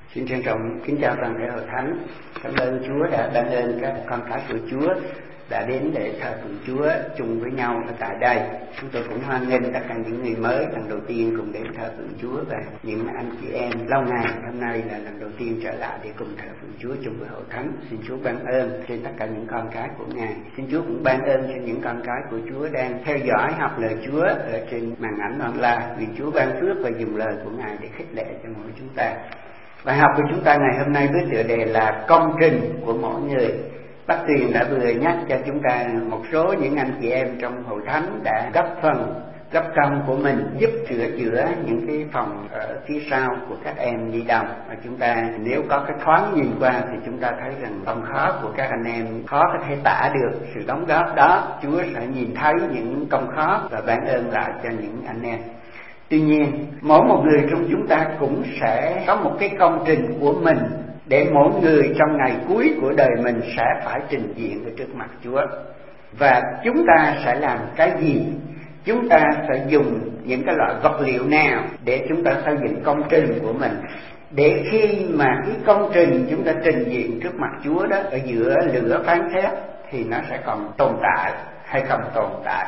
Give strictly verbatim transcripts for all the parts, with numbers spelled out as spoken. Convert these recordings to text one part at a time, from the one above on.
Xin trân trọng kính chào toàn thể hội thánh. Cảm ơn Chúa đã ban ơn các con cái của Chúa đã đến để thờ phượng Chúa chung với nhau ở tại đây. Chúng tôi cũng hoan nghênh tất cả những người mới lần đầu tiên cùng đến thờ phượng Chúa, và những anh chị em lâu ngày hôm nay là lần đầu tiên trở lại để cùng thờ phượng Chúa chung với hội thánh. Xin Chúa ban ơn trên tất cả những con cái của Ngài. Xin Chúa cũng ban ơn cho những con cái của Chúa đang theo dõi học lời Chúa ở trên màn ảnh online. Nguyện Chúa ban phước và dùng lời của Ngài để khích lệ cho mỗi chúng ta. Bài học của chúng ta ngày hôm nay với tựa đề là công trình của mỗi người. Bác Tuyền đã vừa nhắc cho chúng ta một số những anh chị em trong hội thánh đã góp phần, góp công của mình giúp sửa chữa những cái phòng ở phía sau của các em nhi đồng. Và chúng ta nếu có cái thoáng nhìn qua thì chúng ta thấy rằng công khó của các anh em khó có thể tả được sự đóng góp đó. Chúa sẽ nhìn thấy những công khó và ban ơn lại cho những anh em. Tuy nhiên, mỗi một người trong chúng ta cũng sẽ có một cái công trình của mình để mỗi người trong ngày cuối của đời mình sẽ phải trình diện ở trước mặt Chúa. Và chúng ta sẽ làm cái gì? Chúng ta sẽ dùng những cái loại vật liệu nào để chúng ta xây dựng công trình của mình, để khi mà cái công trình chúng ta trình diện trước mặt Chúa đó, ở giữa lửa phán xét thì nó sẽ còn tồn tại hay không tồn tại.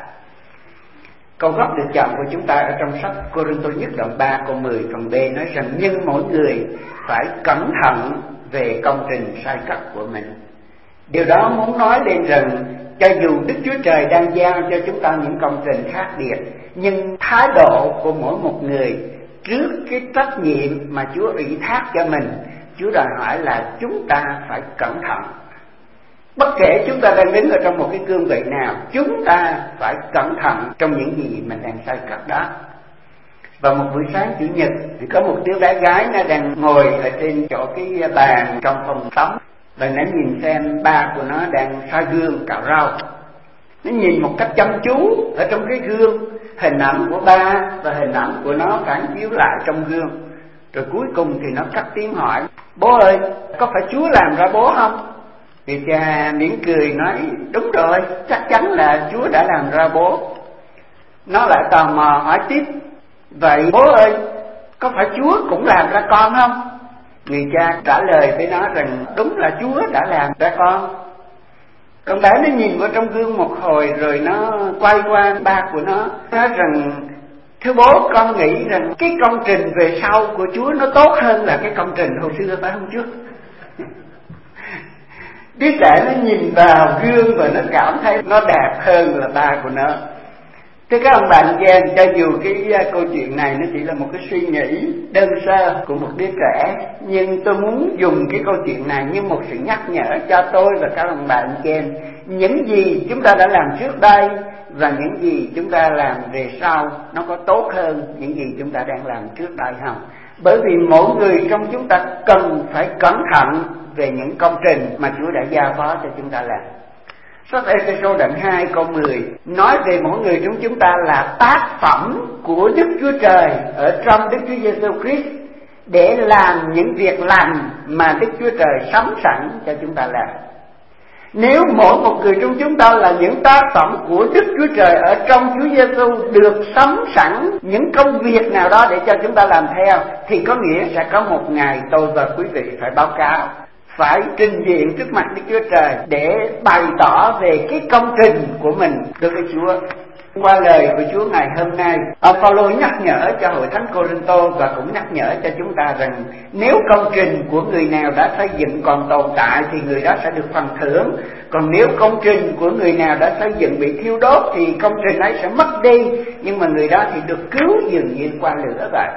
Câu gốc được chọn của chúng ta ở trong sách Cô-rinh-tô nhất đoạn ba câu mười phần B nói rằng: nhưng mỗi người phải cẩn thận về công trình sai cất của mình. Điều đó muốn nói lên rằng cho dù Đức Chúa Trời đang giao cho chúng ta những công trình khác biệt, nhưng thái độ của mỗi một người trước cái trách nhiệm mà Chúa ủy thác cho mình, Chúa đòi hỏi là chúng ta phải cẩn thận. Bất kể chúng ta đang đứng ở trong một cái cương vị nào, chúng ta phải cẩn thận trong những gì mình đang sai cất đó. Vào một buổi sáng Chủ nhật thì có một đứa bé gái nó đang ngồi ở trên chỗ cái bàn trong phòng tắm, và nó nhìn xem ba của nó đang soi gương cạo râu. Nó nhìn một cách chăm chú ở trong cái gương, hình ảnh của ba và hình ảnh của nó phản chiếu lại trong gương. Rồi cuối cùng thì nó cất tiếng hỏi: bố ơi, có phải Chúa làm ra bố không? Thì cha mỉm cười nói: đúng rồi, chắc chắn là Chúa đã làm ra bố. Nó lại tò mò hỏi tiếp: vậy bố ơi, có phải Chúa cũng làm ra con không? Người cha trả lời với nó rằng đúng là Chúa đã làm ra con. Con bé nó nhìn vào trong gương một hồi rồi nó quay qua ba của nó nói rằng: thưa bố, con nghĩ rằng cái công trình về sau của Chúa nó tốt hơn là cái công trình hồi xưa, phải không Chúa? Đứa trẻ nó nhìn vào gương và nó cảm thấy nó đẹp hơn là ba của nó. Thưa các ông bạn chị em, cho dù cái câu chuyện này nó chỉ là một cái suy nghĩ đơn sơ của một đứa trẻ, nhưng tôi muốn dùng cái câu chuyện này như một sự nhắc nhở cho tôi và các ông bạn chị em. Những gì chúng ta đã làm trước đây và những gì chúng ta làm về sau nó có tốt hơn những gì chúng ta đang làm trước đây không? Bởi vì mỗi người trong chúng ta cần phải cẩn thận về những công trình mà Chúa đã giao phó cho chúng ta làm. Sách Ê-phê-sô đoạn hai câu mười nói về mỗi người trong chúng ta là tác phẩm của Đức Chúa Trời ở trong Đức Chúa Giêsu Christ để làm những việc lành mà Đức Chúa Trời sắm sẵn cho chúng ta làm. Nếu mỗi một người trong chúng ta là những tác phẩm của Đức Chúa Trời ở trong Chúa Giêsu, được sắm sẵn những công việc nào đó để cho chúng ta làm theo, thì có nghĩa sẽ có một ngày tôi và quý vị phải báo cáo, phải trình diện trước mặt Đức Chúa Trời để bày tỏ về cái công trình của mình đối với Chúa. Qua lời của Chúa ngày hôm nay, ông Phaolô nhắc nhở cho hội thánh Cô-rinh-tô và cũng nhắc nhở cho chúng ta rằng nếu công trình của người nào đã xây dựng còn tồn tại thì người đó sẽ được phần thưởng, còn nếu công trình của người nào đã xây dựng bị thiêu đốt thì công trình ấy sẽ mất đi, nhưng mà người đó thì được cứu dường như qua lửa vậy.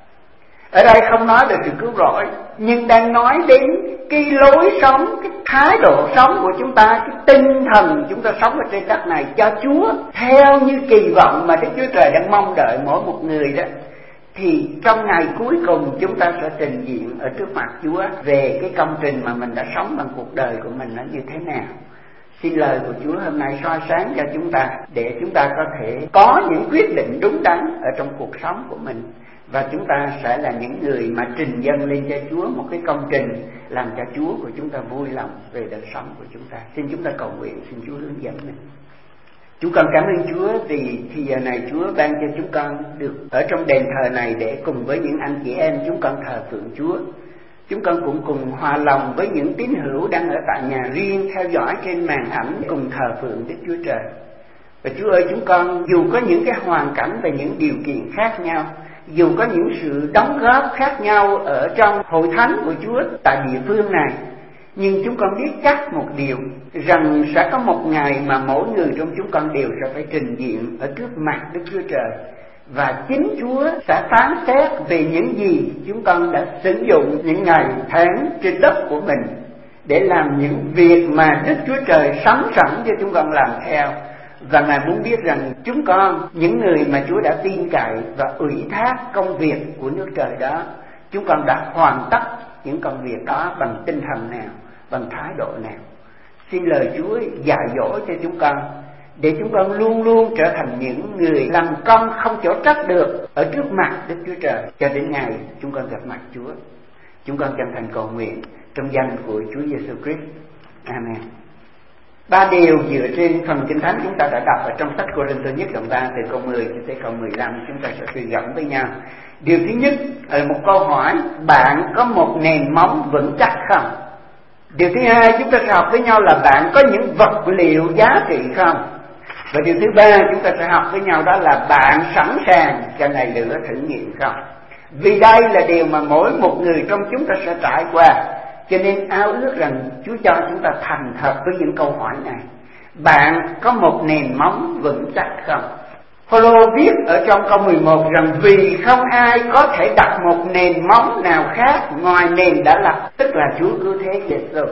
Ở đây không nói về sự cứu rỗi, nhưng đang nói đến cái lối sống, cái thái độ sống của chúng ta, cái tinh thần chúng ta sống ở trên đất này cho Chúa theo như kỳ vọng mà Đức Chúa Trời đang mong đợi mỗi một người đó. Thì trong ngày cuối cùng chúng ta sẽ trình diện ở trước mặt Chúa về cái công trình mà mình đã sống bằng cuộc đời của mình nó như thế nào. Xin lời của Chúa hôm nay soi sáng cho chúng ta để chúng ta có thể có những quyết định đúng đắn ở trong cuộc sống của mình. Và chúng ta sẽ là những người mà trình dâng lên cho Chúa một cái công trình làm cho Chúa của chúng ta vui lòng về đời sống của chúng ta. Xin chúng ta cầu nguyện, xin Chúa hướng dẫn mình. Chúng con cảm ơn Chúa vì thì giờ này Chúa ban cho chúng con được ở trong đền thờ này để cùng với những anh chị em chúng con thờ phượng Chúa. Chúng con cũng cùng hòa lòng với những tín hữu đang ở tại nhà riêng theo dõi trên màn ảnh cùng thờ phượng Đức Chúa Trời. Và Chúa ơi, chúng con dù có những cái hoàn cảnh và những điều kiện khác nhau, dù có những sự đóng góp khác nhau ở trong hội thánh của Chúa tại địa phương này, nhưng chúng con biết chắc một điều, rằng sẽ có một ngày mà mỗi người trong chúng con đều sẽ phải trình diện ở trước mặt Đức Chúa Trời. Và chính Chúa sẽ phán xét về những gì chúng con đã sử dụng những ngày tháng trên đất của mình để làm những việc mà Đức Chúa Trời sắm sẵn cho chúng con làm theo. Và Ngài muốn biết rằng chúng con, những người mà Chúa đã tin cậy và ủy thác công việc của nước trời đó, chúng con đã hoàn tất những công việc đó bằng tinh thần nào, bằng thái độ nào. Xin lời Chúa dạy dỗ cho chúng con, để chúng con luôn luôn trở thành những người làm công không chỗ trách được ở trước mặt Đức Chúa Trời, cho đến ngày chúng con gặp mặt Chúa. Chúng con chân thành cầu nguyện trong danh của Chúa Giêsu Christ. Amen. Ba điều dựa trên phần Kinh Thánh chúng ta đã đọc ở trong sách Cô-rinh-tô nhất đoạn ba từ câu mười cho tới câu mười lăm, chúng ta sẽ suy gẫm với nhau. Điều thứ nhất là một câu hỏi: bạn có một nền móng vững chắc không? Điều thứ hai, chúng ta sẽ học với nhau là bạn có những vật liệu giá trị không? Và điều thứ ba chúng ta sẽ học với nhau đó là bạn sẵn sàng cho ngày lửa thử nghiệm không? Vì đây là điều mà mỗi một người trong chúng ta sẽ trải qua, cho nên ao ước rằng Chúa cho chúng ta thành thật với những câu hỏi này. Bạn có một nền móng vững chắc không? Phaolô viết ở trong câu mười một rằng vì không ai có thể đặt một nền móng nào khác ngoài nền đã lập, tức là Chúa cứu thế Giêsu.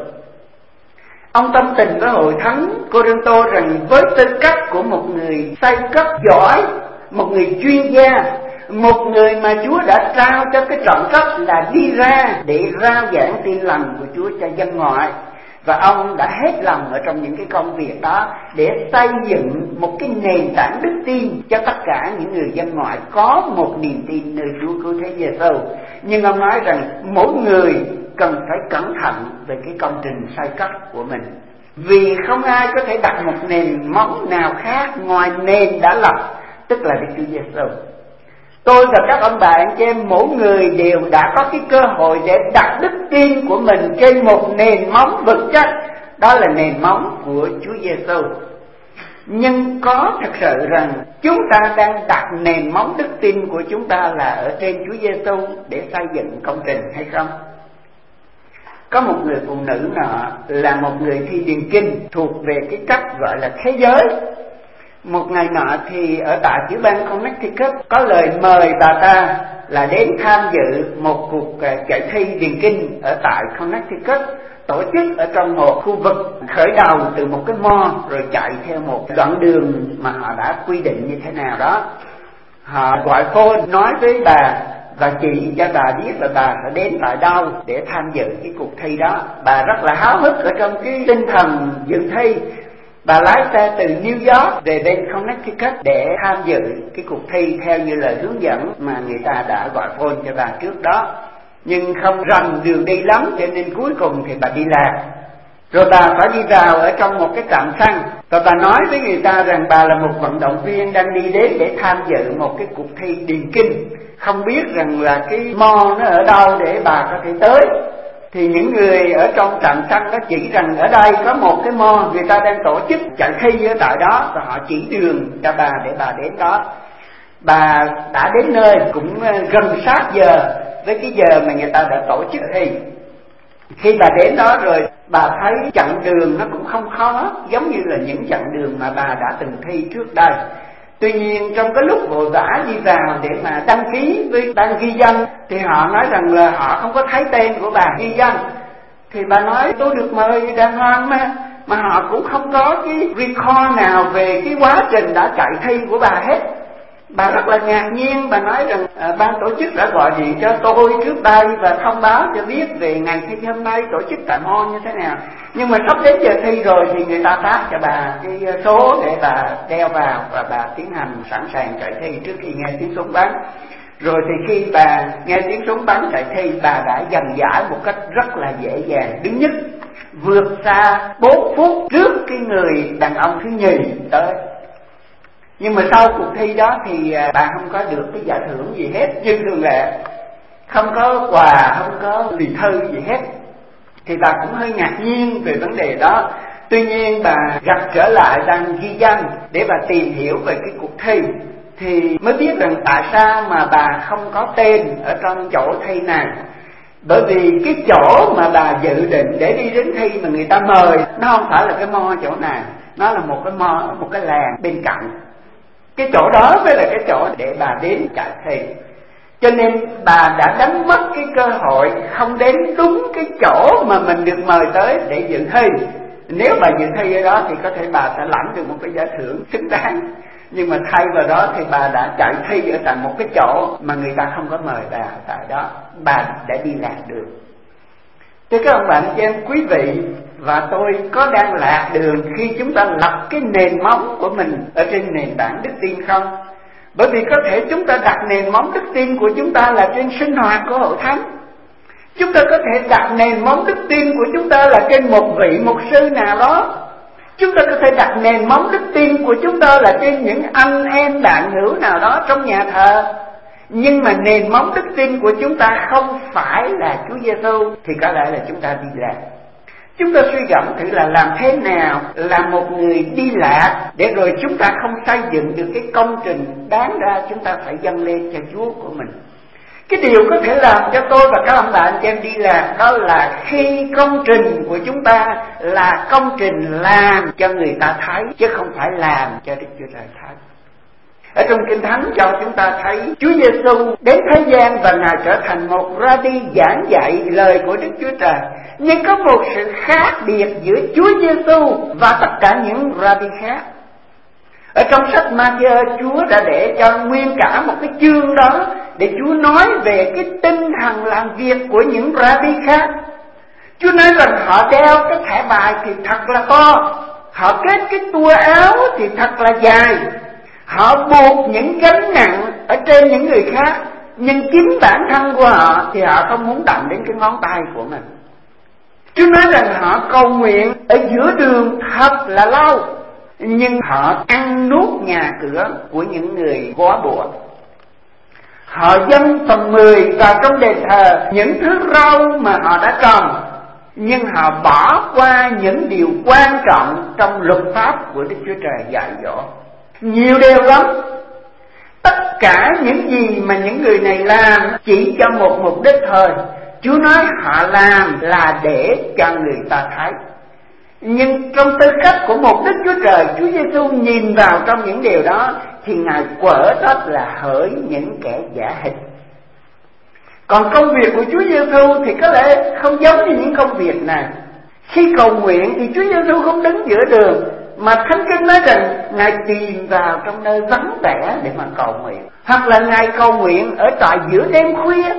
Ông tâm tình với hội thánh Cô-rinh-tô rằng với tư cách của một người xây cất giỏi, một người chuyên gia, một người mà Chúa đã trao cho cái trọng trách là đi ra để rao giảng tin lành của Chúa cho dân ngoại, và ông đã hết lòng ở trong những cái công việc đó để xây dựng một cái nền tảng đức tin cho tất cả những người dân ngoại có một niềm tin nơi Chúa cứu thế Giêsu. Nhưng ông nói rằng mỗi người cần phải cẩn thận về cái công trình xây cất của mình, vì không ai có thể đặt một nền móng nào khác ngoài nền đã lập, tức là Đức Chúa Giêsu. Tôi và các ông bạn chị em mỗi người đều đã có cái cơ hội để đặt đức tin của mình trên một nền móng vững chắc, đó là nền móng của Chúa Giêsu. Nhưng có thật sự rằng chúng ta đang đặt nền móng đức tin của chúng ta là ở trên Chúa Giêsu để xây dựng công trình hay không? Có một người phụ nữ nọ là một người thi điền kinh thuộc về cái cấp gọi là thế giới. Một ngày nọ thì ở tại tiểu bang Connecticut có lời mời bà ta là đến tham dự một cuộc chạy thi điền kinh ở tại Connecticut, tổ chức ở trong một khu vực khởi đầu từ một cái mall rồi chạy theo một đoạn đường mà họ đã quy định như thế nào đó. Họ gọi phone nói với bà và chỉ cho bà biết là bà sẽ đến tại đâu để tham dự cái cuộc thi đó. Bà rất là háo hức ở trong cái tinh thần dự thi. Bà lái xe từ New York về bên Connecticut để tham dự cái cuộc thi theo như lời hướng dẫn mà người ta đã gọi phone cho bà trước đó. Nhưng không rành đường đi lắm cho nên cuối cùng thì bà đi lạc. Rồi bà phải đi vào ở trong một cái trạm xăng, và bà nói với người ta rằng bà là một vận động viên đang đi đến để tham dự một cái cuộc thi điền kinh, không biết rằng là cái mall nó ở đâu để bà có thể tới. Thì những người ở trong trạm xăng nó chỉ rằng ở đây có một cái mall người ta đang tổ chức chạy thi ở tại đó, và họ chỉ đường cho bà để bà đến đó. Bà đã đến nơi cũng gần sát giờ với cái giờ mà người ta đã tổ chức thi. Khi bà đến đó rồi, bà thấy chặng đường nó cũng không khó giống như là những chặng đường mà bà đã từng thi trước đây. Tuy nhiên trong cái lúc vội vã đi vào để mà đăng ký với ban ghi danh thì họ nói rằng là họ không có thấy tên của bà ghi danh. Thì bà nói tôi được mời đàng hoàng mà, mà họ cũng không có cái record nào về cái quá trình đã chạy thi của bà hết. Bà rất là ngạc nhiên, bà nói rằng à, ban tổ chức đã gọi điện cho tôi trước đây và thông báo cho biết về ngày thi hôm nay tổ chức tại mall như thế nào. Nhưng mà sắp đến giờ thi rồi thì người ta phát cho bà cái số để bà đeo vào và bà tiến hành sẵn sàng chạy thi trước khi nghe tiếng súng bắn. Rồi thì khi bà nghe tiếng súng bắn chạy thi, bà đã giành giải một cách rất là dễ dàng, đứng nhất, vượt xa bốn phút trước cái người đàn ông thứ nhì tới. Nhưng mà sau cuộc thi đó thì bà không có được cái giải thưởng gì hết như thường lệ. không có quà, không có bì thư gì hết, thì bà cũng hơi ngạc nhiên về vấn đề đó. Tuy nhiên bà gặp trở lại ban ghi danh để bà tìm hiểu về cái cuộc thi, thì mới biết rằng tại sao mà bà không có tên ở trong chỗ thi này. Bởi vì cái chỗ mà bà dự định để đi đến thi mà người ta mời, nó không phải là cái mo chỗ này, nó là một cái mo ở một cái làng bên cạnh. Cái chỗ đó mới là cái chỗ để bà đến chạy thi. Cho nên bà đã đánh mất cái cơ hội không đến đúng cái chỗ mà mình được mời tới để dự thi. Nếu bà dự thi ở đó thì có thể bà sẽ lãnh được một cái giải thưởng xứng đáng. Nhưng mà thay vào đó thì bà đã chạy thi ở tại một cái chỗ mà người ta không có mời bà tại đó, bà đã đi lạc được. Thưa các ông bạn chị em, quý vị và tôi có đang lạc đường khi chúng ta lập cái nền móng của mình ở trên nền tảng đức tin không? Bởi vì có thể chúng ta đặt nền móng đức tin của chúng ta là trên sinh hoạt của hội thánh. Chúng ta có thể đặt nền móng đức tin của chúng ta là trên một vị mục sư nào đó. Chúng ta có thể đặt nền móng đức tin của chúng ta là trên những anh em bạn hữu nào đó trong nhà thờ. Nhưng mà nền móng đức tin của chúng ta không phải là Chúa Giêsu thì có lẽ là chúng ta đi lạc. Chúng ta suy gẫm thử là làm thế nào là một người đi lạc để rồi chúng ta không xây dựng được cái công trình đáng ra chúng ta phải dâng lên cho Chúa của mình. Cái điều có thể làm cho tôi và các ông bạn cho em đi lạc đó là khi công trình của chúng ta là công trình làm cho người ta thấy, chứ không phải làm cho Đức Chúa Trời thấy. Ở trong Kinh Thánh cho chúng ta thấy Chúa Giêsu đến thế gian và Ngài trở thành một ra-đi giảng dạy lời của Đức Chúa Trời. Nhưng có một sự khác biệt giữa Chúa Giêsu và tất cả những ra-đi khác. Ở trong sách Ma-thi-ơ, Chúa đã để cho nguyên cả một cái chương đó để Chúa nói về cái tinh thần làm việc của những ra-đi khác. Chúa nói rằng họ đeo cái thẻ bài thì thật là to, họ kết cái tua áo thì thật là dài, họ buộc những gánh nặng ở trên những người khác, nhưng chính bản thân của họ thì họ không muốn đụng đến cái ngón tay của mình. Chúa nói rằng họ cầu nguyện ở giữa đường thật là lâu, nhưng họ ăn nuốt nhà cửa của những người góa bụa. Họ dâng phần mười vào trong đền thờ những thứ rau mà họ đã trồng, nhưng họ bỏ qua những điều quan trọng trong luật pháp của Đức Chúa Trời dạy dỗ. Nhiều điều lắm. Tất cả những gì mà những người này làm chỉ cho một mục đích thôi. Chúa nói họ làm là để cho người ta thấy. Nhưng trong tư cách của một Đức Chúa Trời, Chúa Giêsu nhìn vào trong những điều đó thì Ngài quở trách là hỡi những kẻ giả hình. Còn công việc của Chúa Giêsu thì có lẽ không giống như những công việc này. Khi cầu nguyện thì Chúa Giêsu không đứng giữa đường, mà Thánh Kinh nói rằng Ngài tìm vào trong nơi vắng vẻ để mà cầu nguyện. Hoặc là Ngài cầu nguyện ở tại giữa đêm khuya.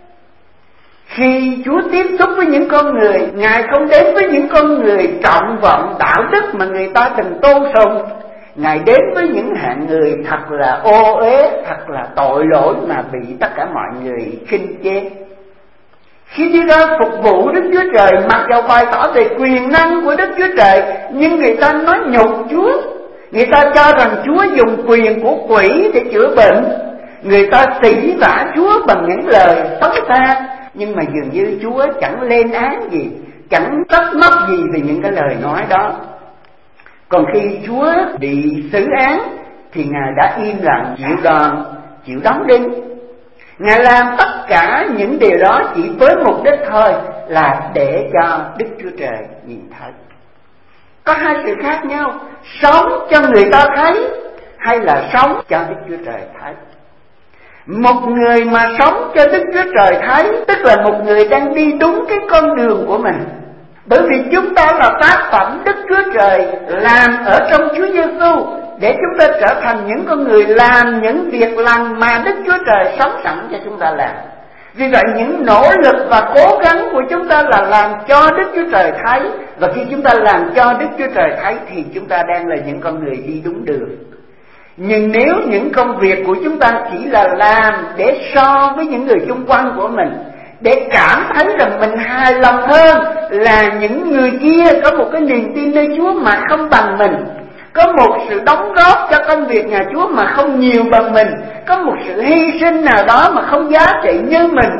Khi Chúa tiếp xúc với những con người, Ngài không đến với những con người trọng vọng đạo đức mà người ta từng tôn sùng. Ngài đến với những hạng người thật là ô uế, thật là tội lỗi mà bị tất cả mọi người khinh chê. Khi đi ra phục vụ Đức Chúa Trời, mặc dầu bày tỏ về quyền năng của Đức Chúa Trời, nhưng người ta nói nhục Chúa. Người ta cho rằng Chúa dùng quyền của quỷ để chữa bệnh. Người ta sỉ vả Chúa bằng những lời xấu xa. Nhưng mà dường như Chúa chẳng lên án gì, chẳng trách móc gì về những cái lời nói đó. Còn khi Chúa bị xử án thì Ngài đã im lặng chịu đòn, chịu đóng đinh. Ngài làm tất cả những điều đó chỉ với mục đích thôi là để cho Đức Chúa Trời nhìn thấy. Có hai sự khác nhau, sống cho người ta thấy hay là sống cho Đức Chúa Trời thấy. Một người mà sống cho Đức Chúa Trời thấy, tức là một người đang đi đúng cái con đường của mình. Bởi vì chúng ta là tác phẩm Đức Chúa Trời làm ở trong Chúa Giêsu, để chúng ta trở thành những con người làm những việc lành mà Đức Chúa Trời sống sẵn cho chúng ta làm. Vì vậy những nỗ lực và cố gắng của chúng ta là làm cho Đức Chúa Trời thấy. Và khi chúng ta làm cho Đức Chúa Trời thấy thì chúng ta đang là những con người đi đúng đường. Nhưng nếu những công việc của chúng ta chỉ là làm để so với những người xung quanh của mình, để cảm thấy rằng mình hài lòng hơn là những người kia có một cái niềm tin nơi Chúa mà không bằng mình, có một sự đóng góp cho công việc nhà Chúa mà không nhiều bằng mình, có một sự hy sinh nào đó mà không giá trị như mình,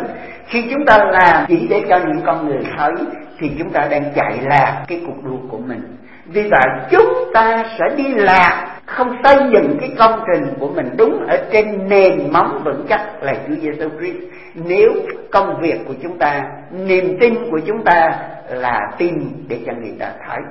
Khi chúng ta làm chỉ để cho những con người thấy thì chúng ta đang chạy lạc cái cuộc đua của mình. Vì vậy chúng ta sẽ đi lạc, không xây dựng cái công trình của mình đúng ở trên nền móng vững chắc là Chúa Giêsu Christ. Nếu công việc của chúng ta, niềm tin của chúng ta là tin để cho người ta thấy.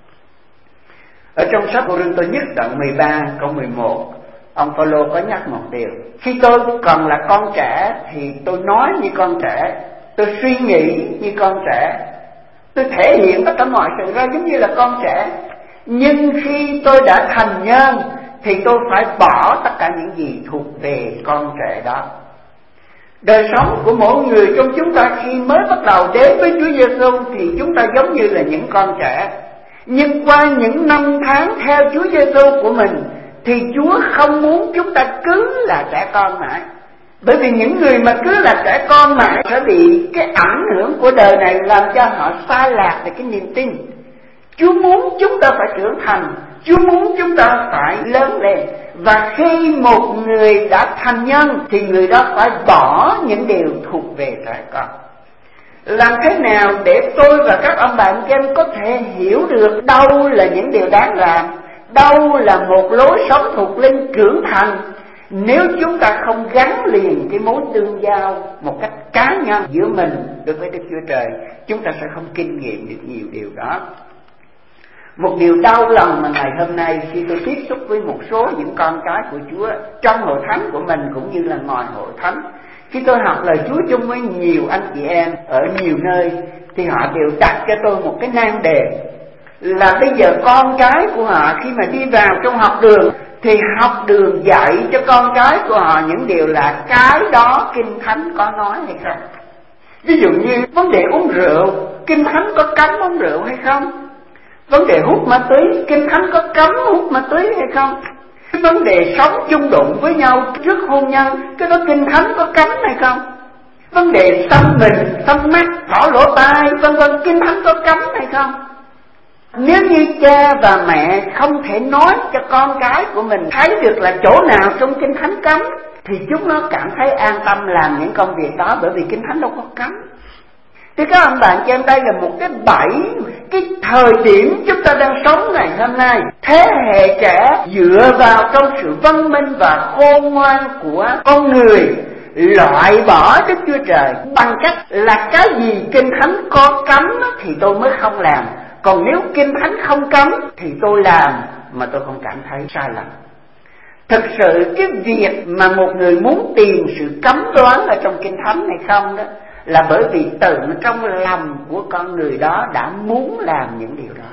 Ở trong sách Cô-rinh-tô nhất đoạn mười ba câu mười một, ông Phaolô có nhắc một điều: khi tôi còn là con trẻ thì tôi nói như con trẻ, tôi suy nghĩ như con trẻ, tôi thể hiện tất cả mọi sự ra giống như là con trẻ. Nhưng khi tôi đã thành nhân thì tôi phải bỏ tất cả những gì thuộc về con trẻ đó. Đời sống của mỗi người trong chúng ta khi mới bắt đầu đến với Chúa Giêsu thì chúng ta giống như là những con trẻ. Nhưng qua những năm tháng theo Chúa Giêsu của mình thì Chúa không muốn chúng ta cứ là trẻ con mãi. Bởi vì những người mà cứ là trẻ con mãi sẽ bị cái ảnh hưởng của đời này làm cho họ sai lạc về cái niềm tin. Chúa muốn chúng ta phải trưởng thành, Chúa muốn chúng ta phải lớn lên. Và khi một người đã thành nhân thì người đó phải bỏ những điều thuộc về trẻ con. Làm thế nào để tôi và các ông bạn chị em có thể hiểu được đâu là những điều đáng làm, đâu là một lối sống thuộc linh trưởng thành, nếu chúng ta không gắn liền cái mối tương giao một cách cá nhân giữa mình đối với Đức Chúa Trời, chúng ta sẽ không kinh nghiệm được nhiều điều đó. Một điều đau lòng mà ngày hôm nay khi tôi tiếp xúc với một số những con cái của Chúa trong hội thánh của mình cũng như là ngoài hội thánh, khi tôi học lời Chúa chung với nhiều anh chị em ở nhiều nơi thì họ đều đặt cho tôi một cái nan đề là bây giờ con cái của họ khi mà đi vào trong học đường thì học đường dạy cho con cái của họ những điều là cái đó Kinh Thánh có nói hay không. Ví dụ như vấn đề uống rượu, Kinh Thánh có cấm uống rượu hay không? Vấn đề hút ma túy, Kinh Thánh có cấm hút ma túy hay không? Cái vấn đề sống chung đụng với nhau trước hôn nhân, cái đó Kinh Thánh có cấm hay không? Vấn đề xăm mình, xăm mắt, thỏ lỗ tai, vân vân, Kinh Thánh có cấm hay không? Nếu như cha và mẹ không thể nói cho con cái của mình thấy được là chỗ nào trong Kinh Thánh cấm thì chúng nó cảm thấy an tâm làm những công việc đó, bởi vì Kinh Thánh đâu có cấm. Thì các ông bạn chị em, đây là một cái bẫy, cái thời điểm chúng ta đang sống ngày hôm nay. Thế hệ trẻ dựa vào trong sự văn minh và khôn ngoan của con người loại bỏ Đức Chúa Trời bằng cách là cái gì Kinh Thánh có cấm thì tôi mới không làm, còn nếu Kinh Thánh không cấm thì tôi làm mà tôi không cảm thấy sai lầm. Thực sự cái việc mà một người muốn tìm sự cấm đoán ở trong Kinh Thánh hay không đó là bởi vì tự trong lòng của con người đó đã muốn làm những điều đó.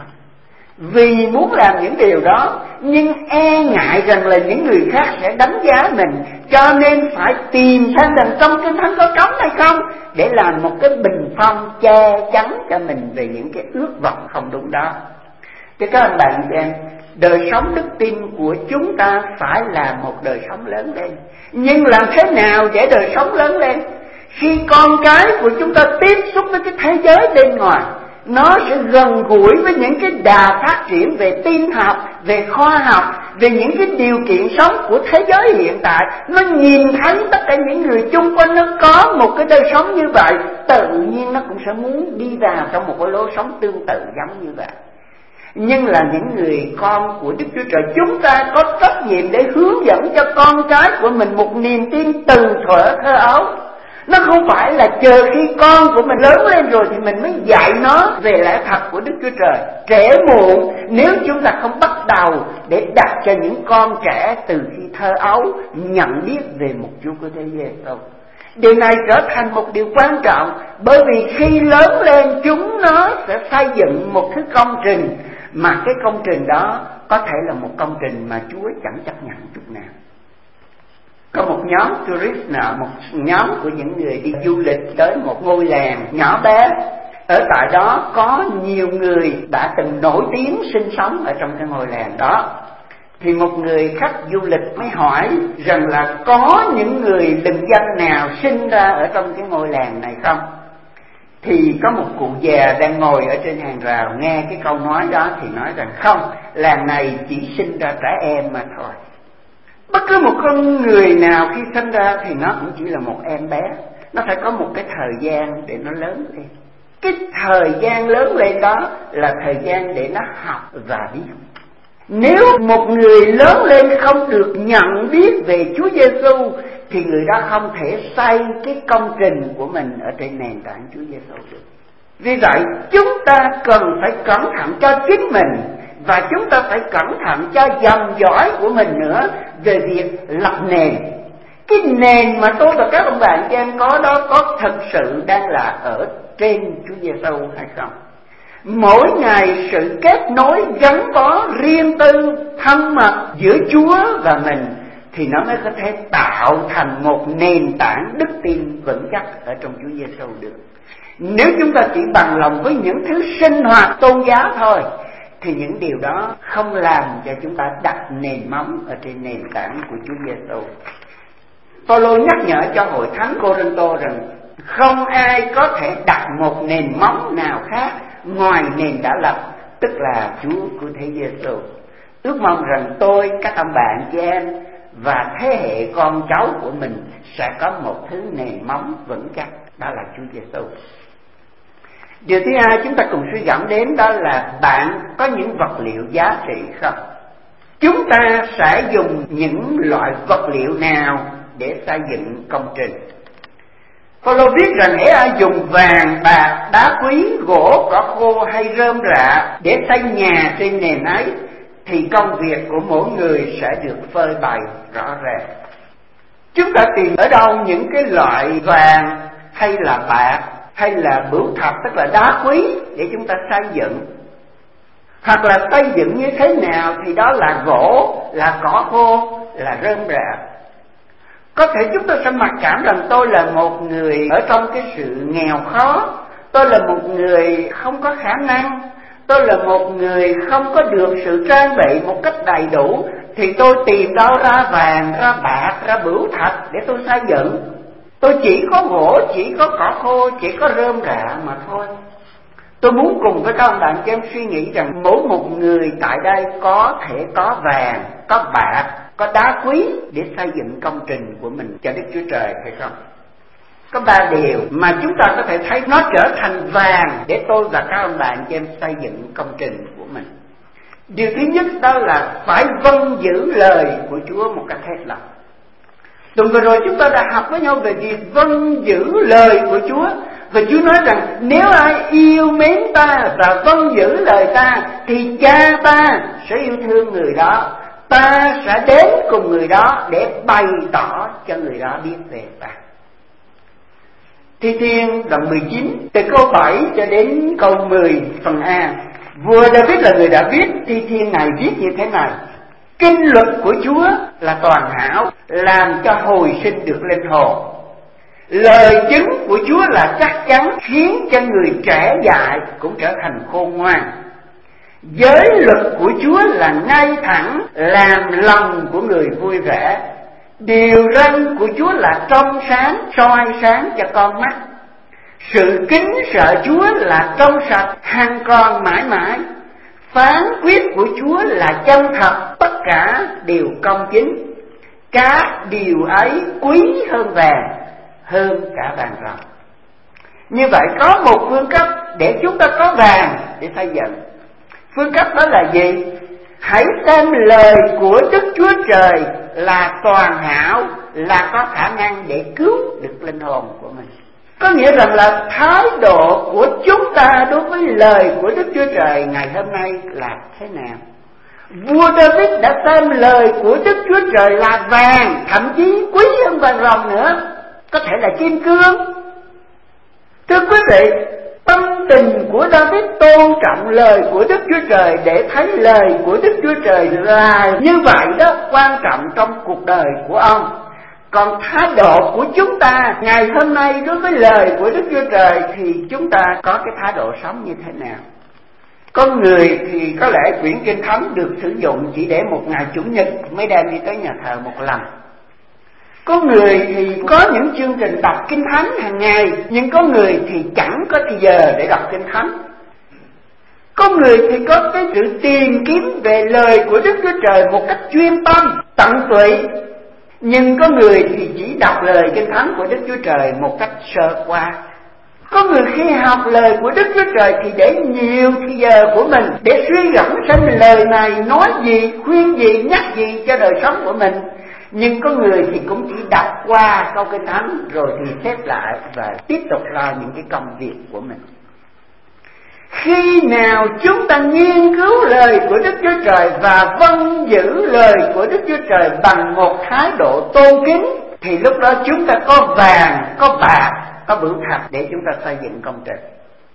Vì muốn làm những điều đó nhưng e ngại rằng là những người khác sẽ đánh giá mình, cho nên phải tìm xem rằng trong Kinh Thánh có cấm hay không để làm một cái bình phong che chắn cho mình về những cái ước vọng không đúng đó. Thì các bạn em, đời sống đức tin của chúng ta phải là một đời sống lớn lên. Nhưng làm thế nào để đời sống lớn lên? Khi con cái của chúng ta tiếp xúc với cái thế giới bên ngoài, nó sẽ gần gũi với những cái đà phát triển về tin học, về khoa học, về những cái điều kiện sống của thế giới hiện tại. Nó nhìn thấy tất cả những người chung quanh nó có một cái đời sống như vậy, tự nhiên nó cũng sẽ muốn đi vào trong một cái lối sống tương tự giống như vậy. Nhưng là những người con của Đức Chúa Trời, chúng ta có trách nhiệm để hướng dẫn cho con cái của mình một niềm tin từ thuở thơ ấu. Nó không phải là chờ khi con của mình lớn lên rồi thì mình mới dạy nó về lẽ thật của Đức Chúa Trời. Trễ muộn nếu chúng ta không bắt đầu để đặt cho những con trẻ từ khi thơ ấu nhận biết về một Chúa của thế gian đâu. Điều này trở thành một điều quan trọng, bởi vì khi lớn lên chúng nó sẽ xây dựng một thứ công trình, mà cái công trình đó có thể là một công trình mà Chúa chẳng chấp nhận chút nào. Có một nhóm tourist nào, một nhóm của những người đi du lịch tới một ngôi làng nhỏ bé. Ở tại đó có nhiều người đã từng nổi tiếng sinh sống ở trong cái ngôi làng đó. Thì một người khách du lịch mới hỏi rằng là có những người lừng danh nào sinh ra ở trong cái ngôi làng này không? Thì có một cụ già đang ngồi ở trên hàng rào nghe cái câu nói đó thì nói rằng không, làng này chỉ sinh ra trẻ em mà thôi. Bất cứ một con người nào khi sinh ra thì nó cũng chỉ là một em bé. nó phải có một cái thời gian để nó lớn lên. Cái thời gian lớn lên đó là thời gian để nó học và biết. Nếu một người lớn lên không được nhận biết về Chúa Giêsu thì người đó không thể xây cái công trình của mình ở trên nền tảng Chúa Giêsu được. Vì vậy chúng ta cần phải cẩn thận cho chính mình, và chúng ta phải cẩn thận cho dòng dõi của mình nữa về việc lập nền. Cái nền mà tôi và các ông bạn cho em có đó có thực sự đang là ở trên Chúa Giêsu hay không? Mỗi ngày sự kết nối gắn bó riêng tư thân mật giữa Chúa và mình thì nó mới có thể tạo thành một nền tảng đức tin vững chắc ở trong Chúa Giêsu được. Nếu chúng ta chỉ bằng lòng với những thứ sinh hoạt tôn giáo thôi thì những điều đó không làm cho chúng ta đặt nền móng ở trên nền tảng của Chúa Giêsu. Phaolô nhắc nhở cho hội thánh Cô-rinh-tô rằng không ai có thể đặt một nền móng nào khác ngoài nền đã lập, tức là Chúa của thế Giêsu. Ước mong rằng tôi, các ông bạn chị em và thế hệ con cháu của mình sẽ có một thứ nền móng vững chắc, đó là Chúa Giêsu. Điều thứ hai chúng ta cùng suy gẫm đến đó là bạn có những vật liệu giá trị không? Chúng ta sẽ dùng những loại vật liệu nào để xây dựng công trình? Phaolô viết rằng hễ ai dùng vàng, bạc, đá quý, gỗ, cỏ khô hay rơm rạ để xây nhà trên nền ấy thì công việc của mỗi người sẽ được phơi bày rõ ràng. Chúng ta tìm ở đâu những cái loại vàng hay là bạc hay là bửu thạch, tức là đá quý, để chúng ta xây dựng? Hoặc là xây dựng như thế nào thì đó là gỗ, là cỏ khô, là rơm rạ. Có thể chúng ta sẽ mặc cảm rằng tôi là một người ở trong cái sự nghèo khó, tôi là một người không có khả năng, tôi là một người không có được sự trang bị một cách đầy đủ, thì tôi tìm đâu ra vàng, ra bạc, ra bửu thạch để tôi xây dựng. Tôi chỉ có gỗ, chỉ có cỏ khô, chỉ có rơm rạ mà thôi. Tôi muốn cùng với các ông bạn cho em suy nghĩ rằng mỗi một người tại đây có thể có vàng, có bạc, có đá quý để xây dựng công trình của mình cho Đức Chúa Trời, phải không? Có ba điều mà chúng ta có thể thấy nó trở thành vàng để tôi và các ông bạn cho em xây dựng công trình của mình. Điều thứ nhất đó là phải vâng giữ lời của Chúa một cách hết lòng. Tuần vừa rồi chúng ta đã học với nhau về việc vâng giữ lời của Chúa. Và Chúa nói rằng nếu ai yêu mến ta và vâng giữ lời ta thì Cha ta sẽ yêu thương người đó. Ta sẽ đến cùng người đó để bày tỏ cho người đó biết về ta. Thi Thiên đoạn mười chín từ câu bảy cho đến câu mười phần A. Vua David là người đã viết Thi Thiên này viết như thế này: kinh luật của Chúa là toàn hảo, làm cho hồi sinh được linh hồn. Lời chứng của Chúa là chắc chắn, khiến cho người trẻ dại cũng trở thành khôn ngoan. Giới luật của Chúa là ngay thẳng, làm lòng của người vui vẻ. Điều răn của Chúa là trong sáng, soi sáng cho con mắt. Sự kính sợ Chúa là trong sạch, hằng còn mãi mãi. Phán quyết của Chúa là chân thật, tất cả đều công chính. Các điều ấy quý hơn vàng, hơn cả vàng ròng. Như vậy có một phương cách để chúng ta có vàng để xây dựng. Phương cách đó là gì? Hãy xem lời của Đức Chúa Trời là toàn hảo, là có khả năng để cứu được linh hồn của mình. Có nghĩa rằng là thái độ của chúng ta đối với lời của Đức Chúa Trời ngày hôm nay là thế nào? Vua David đã xem lời của Đức Chúa Trời là vàng, thậm chí quý hơn vàng ròng nữa, có thể là kim cương. Thưa quý vị, tâm tình của David tôn trọng lời của Đức Chúa Trời để thấy lời của Đức Chúa Trời là như vậy đó, quan trọng trong cuộc đời của ông. Còn thái độ của chúng ta ngày hôm nay đối với lời của Đức Chúa Trời thì chúng ta có cái thái độ sống như thế nào? Có người thì có lẽ quyển Kinh Thánh được sử dụng chỉ để một ngày Chủ nhật mới đem đi tới nhà thờ một lần. Có người thì có những chương trình đọc Kinh Thánh hàng ngày, nhưng có người thì chẳng có thời giờ để đọc Kinh Thánh. Có người thì có cái sự tìm kiếm về lời của Đức Chúa Trời một cách chuyên tâm, tận tụy. Nhưng có người thì chỉ đọc lời Kinh Thánh của Đức Chúa Trời một cách sơ qua. Có người khi học lời của Đức Chúa Trời thì để nhiều thời giờ của mình để suy gẫm xem lời này nói gì, khuyên gì, nhắc gì cho đời sống của mình. Nhưng có người thì cũng chỉ đọc qua câu Kinh Thánh rồi thì xếp lại và tiếp tục lo những cái công việc của mình. Khi nào chúng ta nghiên cứu lời của Đức Chúa Trời và vâng giữ lời của Đức Chúa Trời bằng một thái độ tôn kính, thì lúc đó chúng ta có vàng, có bạc, có bửu thạch để chúng ta xây dựng công trình.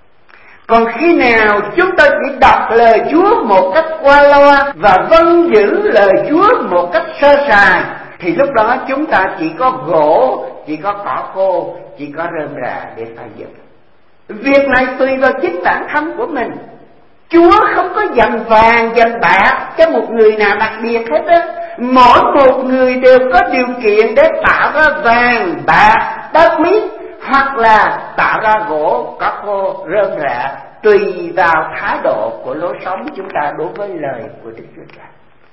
Còn khi nào chúng ta chỉ đọc lời Chúa một cách qua loa và vâng giữ lời Chúa một cách sơ sài, thì lúc đó chúng ta chỉ có gỗ, chỉ có cỏ khô, chỉ có rơm rạ để xây dựng. Việc này tùy vào chính bản thân của mình. Chúa không có dành vàng, dành bạc cho một người nào đặc biệt hết á. Mỗi một người đều có điều kiện để tạo ra vàng, bạc, đá quý, hoặc là tạo ra gỗ, cỏ khô, rơm rạ, tùy vào thái độ của lối sống chúng ta đối với lời của Đức Chúa Trời.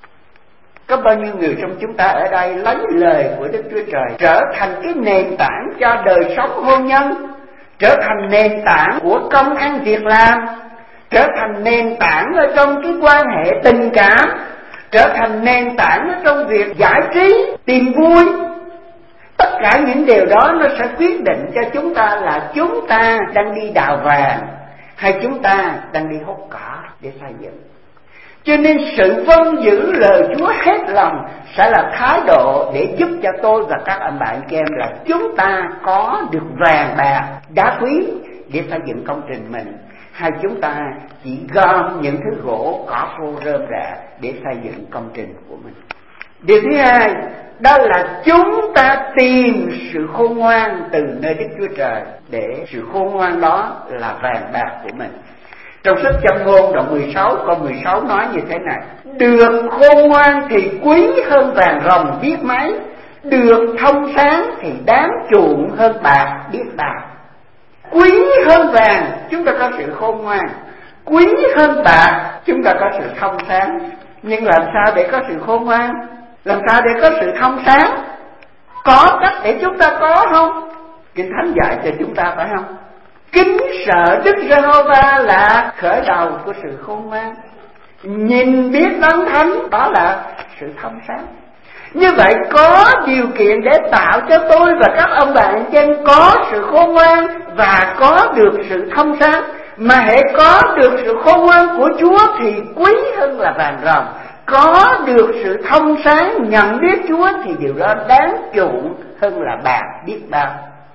Có bao nhiêu người trong chúng ta ở đây lấy lời của Đức Chúa Trời trở thành cái nền tảng cho đời sống hôn nhân, trở thành nền tảng của công ăn việc làm, trở thành nền tảng ở trong cái quan hệ tình cảm, trở thành nền tảng ở trong việc giải trí, tìm vui. Tất cả những điều đó nó sẽ quyết định cho chúng ta là chúng ta đang đi đào vàng hay chúng ta đang đi hút cỏ để xây dựng. Cho nên sự vâng giữ lời Chúa hết lòng sẽ là thái độ để giúp cho tôi và các anh bạn chị em là chúng ta có được vàng bạc, đá quý để xây dựng công trình mình, hay chúng ta chỉ gom những thứ gỗ, cỏ khô, rơm rạ để xây dựng công trình của mình. Điều thứ hai, đó là chúng ta tìm sự khôn ngoan từ nơi Đức Chúa Trời, để sự khôn ngoan đó là vàng bạc của mình. Trong sách Châm Ngôn đoạn mười sáu câu mười sáu nói như thế này: được khôn ngoan thì quý hơn vàng ròng biết mấy, được thông sáng thì đáng chuộng hơn bạc biết bao. Quý hơn vàng chúng ta có sự khôn ngoan, quý hơn bạc chúng ta có sự thông sáng. Nhưng làm sao để có sự khôn ngoan? Làm sao để có sự thông sáng? Có cách để chúng ta có không? Kinh Thánh dạy cho chúng ta phải không? Kính sợ Đức Giê-hô-va là khởi đầu của sự khôn ngoan. Nhìn biết đấng thánh đó là sự thông sáng. Như vậy có điều kiện để tạo cho tôi và các ông bạn trên có sự khôn ngoan và có được sự thông sáng. Mà hễ có được sự khôn ngoan của Chúa thì quý hơn là vàng ròng. Có được sự thông sáng nhận biết Chúa thì điều đó đáng chuộng hơn là bạc biết bao.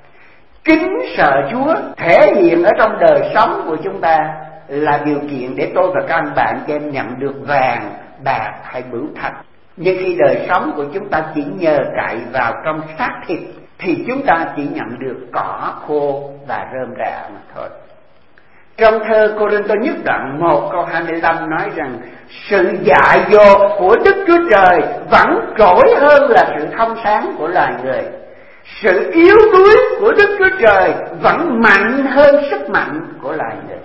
Kính sợ Chúa thể hiện ở trong đời sống của chúng ta là điều kiện để tôi và các anh bạn cho em nhận được vàng, bạc hay bửu thạch. Nhưng khi đời sống của chúng ta chỉ nhờ cậy vào trong xác thịt thì chúng ta chỉ nhận được cỏ khô và rơm rạ mà thôi. Trong thơ Cô-rinh-tô nhất đoạn một câu hai mươi lăm nói rằng sự dại dột của Đức Chúa Trời vẫn trỗi hơn là sự thông sáng của loài người. Sự yếu đuối của Đức Chúa Trời vẫn mạnh hơn sức mạnh của loài người.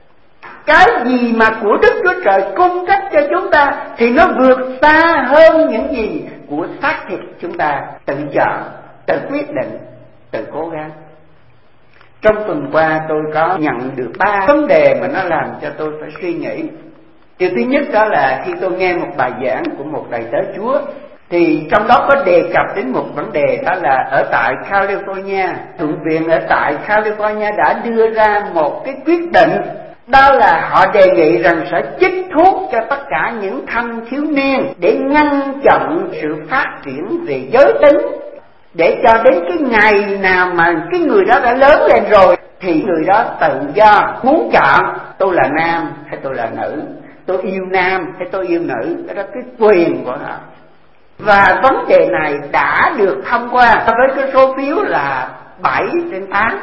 Cái gì mà của Đức Chúa Trời cung cấp cho chúng ta thì nó vượt xa hơn những gì của xác thịt chúng ta tự chọn, tự quyết định, tự cố gắng. Trong tuần qua tôi có nhận được ba vấn đề mà nó làm cho tôi phải suy nghĩ. Điều thứ nhất đó là khi tôi nghe một bài giảng của một đầy tớ Chúa, thì trong đó có đề cập đến một vấn đề, đó là ở tại California, Thượng viện ở tại California đã đưa ra một cái quyết định, đó là họ đề nghị rằng sẽ chích thuốc cho tất cả những thanh thiếu niên để ngăn chặn sự phát triển về giới tính, để cho đến cái ngày nào mà cái người đó đã lớn lên rồi thì người đó tự do muốn chọn tôi là nam hay tôi là nữ, tôi yêu nam hay tôi yêu nữ, đó là cái quyền của họ. Và vấn đề này đã được thông qua với cái số phiếu là bảy trên tám.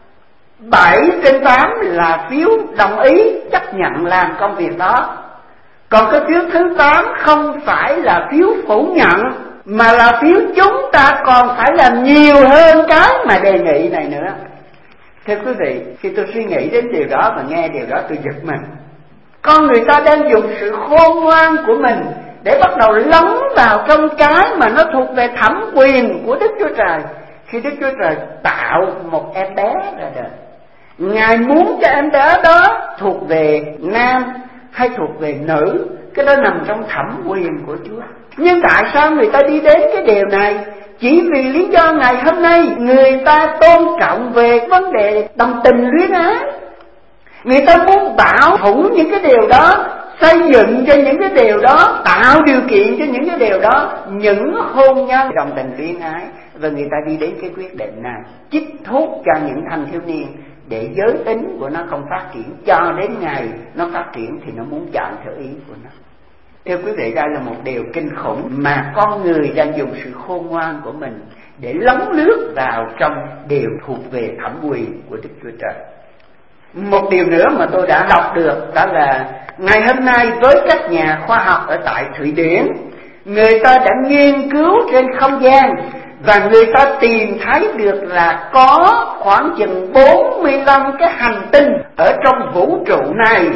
bảy trên tám là phiếu đồng ý chấp nhận làm công việc đó. Còn cái phiếu thứ tám không phải là phiếu phủ nhận, mà là phiếu chúng ta còn phải làm nhiều hơn cái mà đề nghị này nữa. Thưa quý vị, khi tôi suy nghĩ đến điều đó và nghe điều đó tôi giật mình. Con người ta đang dùng sự khôn ngoan của mình để bắt đầu lấn vào trong cái mà nó thuộc về thẩm quyền của Đức Chúa Trời. Khi Đức Chúa Trời tạo một em bé ra đời, Ngài muốn cho em bé đó thuộc về nam hay thuộc về nữ, cái đó nằm trong thẩm quyền của Chúa. Nhưng tại sao người ta đi đến cái điều này? Chỉ vì lý do ngày hôm nay người ta tôn trọng về vấn đề đồng tình luyến ái. Người ta muốn bảo thủ những cái điều đó, xây dựng cho những cái điều đó, tạo điều kiện cho những cái điều đó, những hôn nhân đồng tình luyến ái. Và người ta đi đến cái quyết định này, chích thuốc cho những thanh thiếu niên để giới tính của nó không phát triển, cho đến ngày nó phát triển thì nó muốn chọn theo ý của nó. Thưa quý vị, đây là một điều kinh khủng mà con người đang dùng sự khôn ngoan của mình để lấn lướt vào trong điều thuộc về thẩm quyền của Đức Chúa Trời. Một điều nữa mà tôi đã đọc được đó là ngày hôm nay với các nhà khoa học ở tại Thụy Điển, người ta đã nghiên cứu trên không gian và người ta tìm thấy được là có khoảng chừng bốn mươi lăm cái hành tinh ở trong vũ trụ này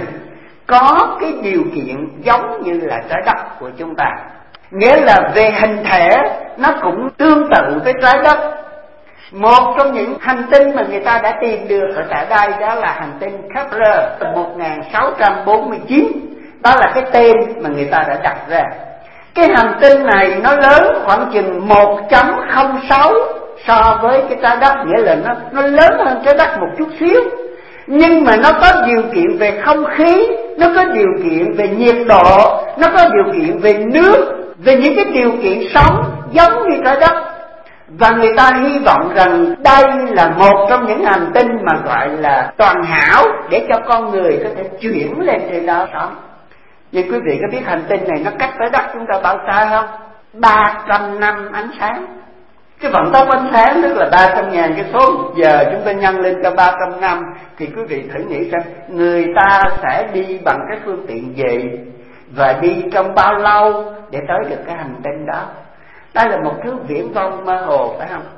có cái điều kiện giống như là trái đất của chúng ta. Nghĩa là về hình thể nó cũng tương tự với trái đất. Một trong những hành tinh mà người ta đã tìm được ở tại đây đó là hành tinh Kepler một nghìn sáu trăm bốn mươi chín. Đó là cái tên mà người ta đã đặt ra. Cái hành tinh này nó lớn khoảng chừng một phẩy không sáu so với cái trái đất, nghĩa là nó, nó lớn hơn trái đất một chút xíu. Nhưng mà nó có điều kiện về không khí, nó có điều kiện về nhiệt độ, nó có điều kiện về nước, về những cái điều kiện sống giống như trái đất. Và người ta hy vọng rằng đây là một trong những hành tinh mà gọi là toàn hảo để cho con người có thể chuyển lên trên đó sống. Nhưng quý vị có biết hành tinh này nó cách trái đất chúng ta bao xa không? ba trăm năm ánh sáng. Cái vận tốc ánh sáng tức là ba trăm ngàn cái số, giờ chúng ta nhân lên cho ba trăm năm thì quý vị thử nghĩ xem người ta sẽ đi bằng cái phương tiện gì và đi trong bao lâu để tới được cái hành tinh đó. Đây là một thứ viễn vông mơ hồ, phải không?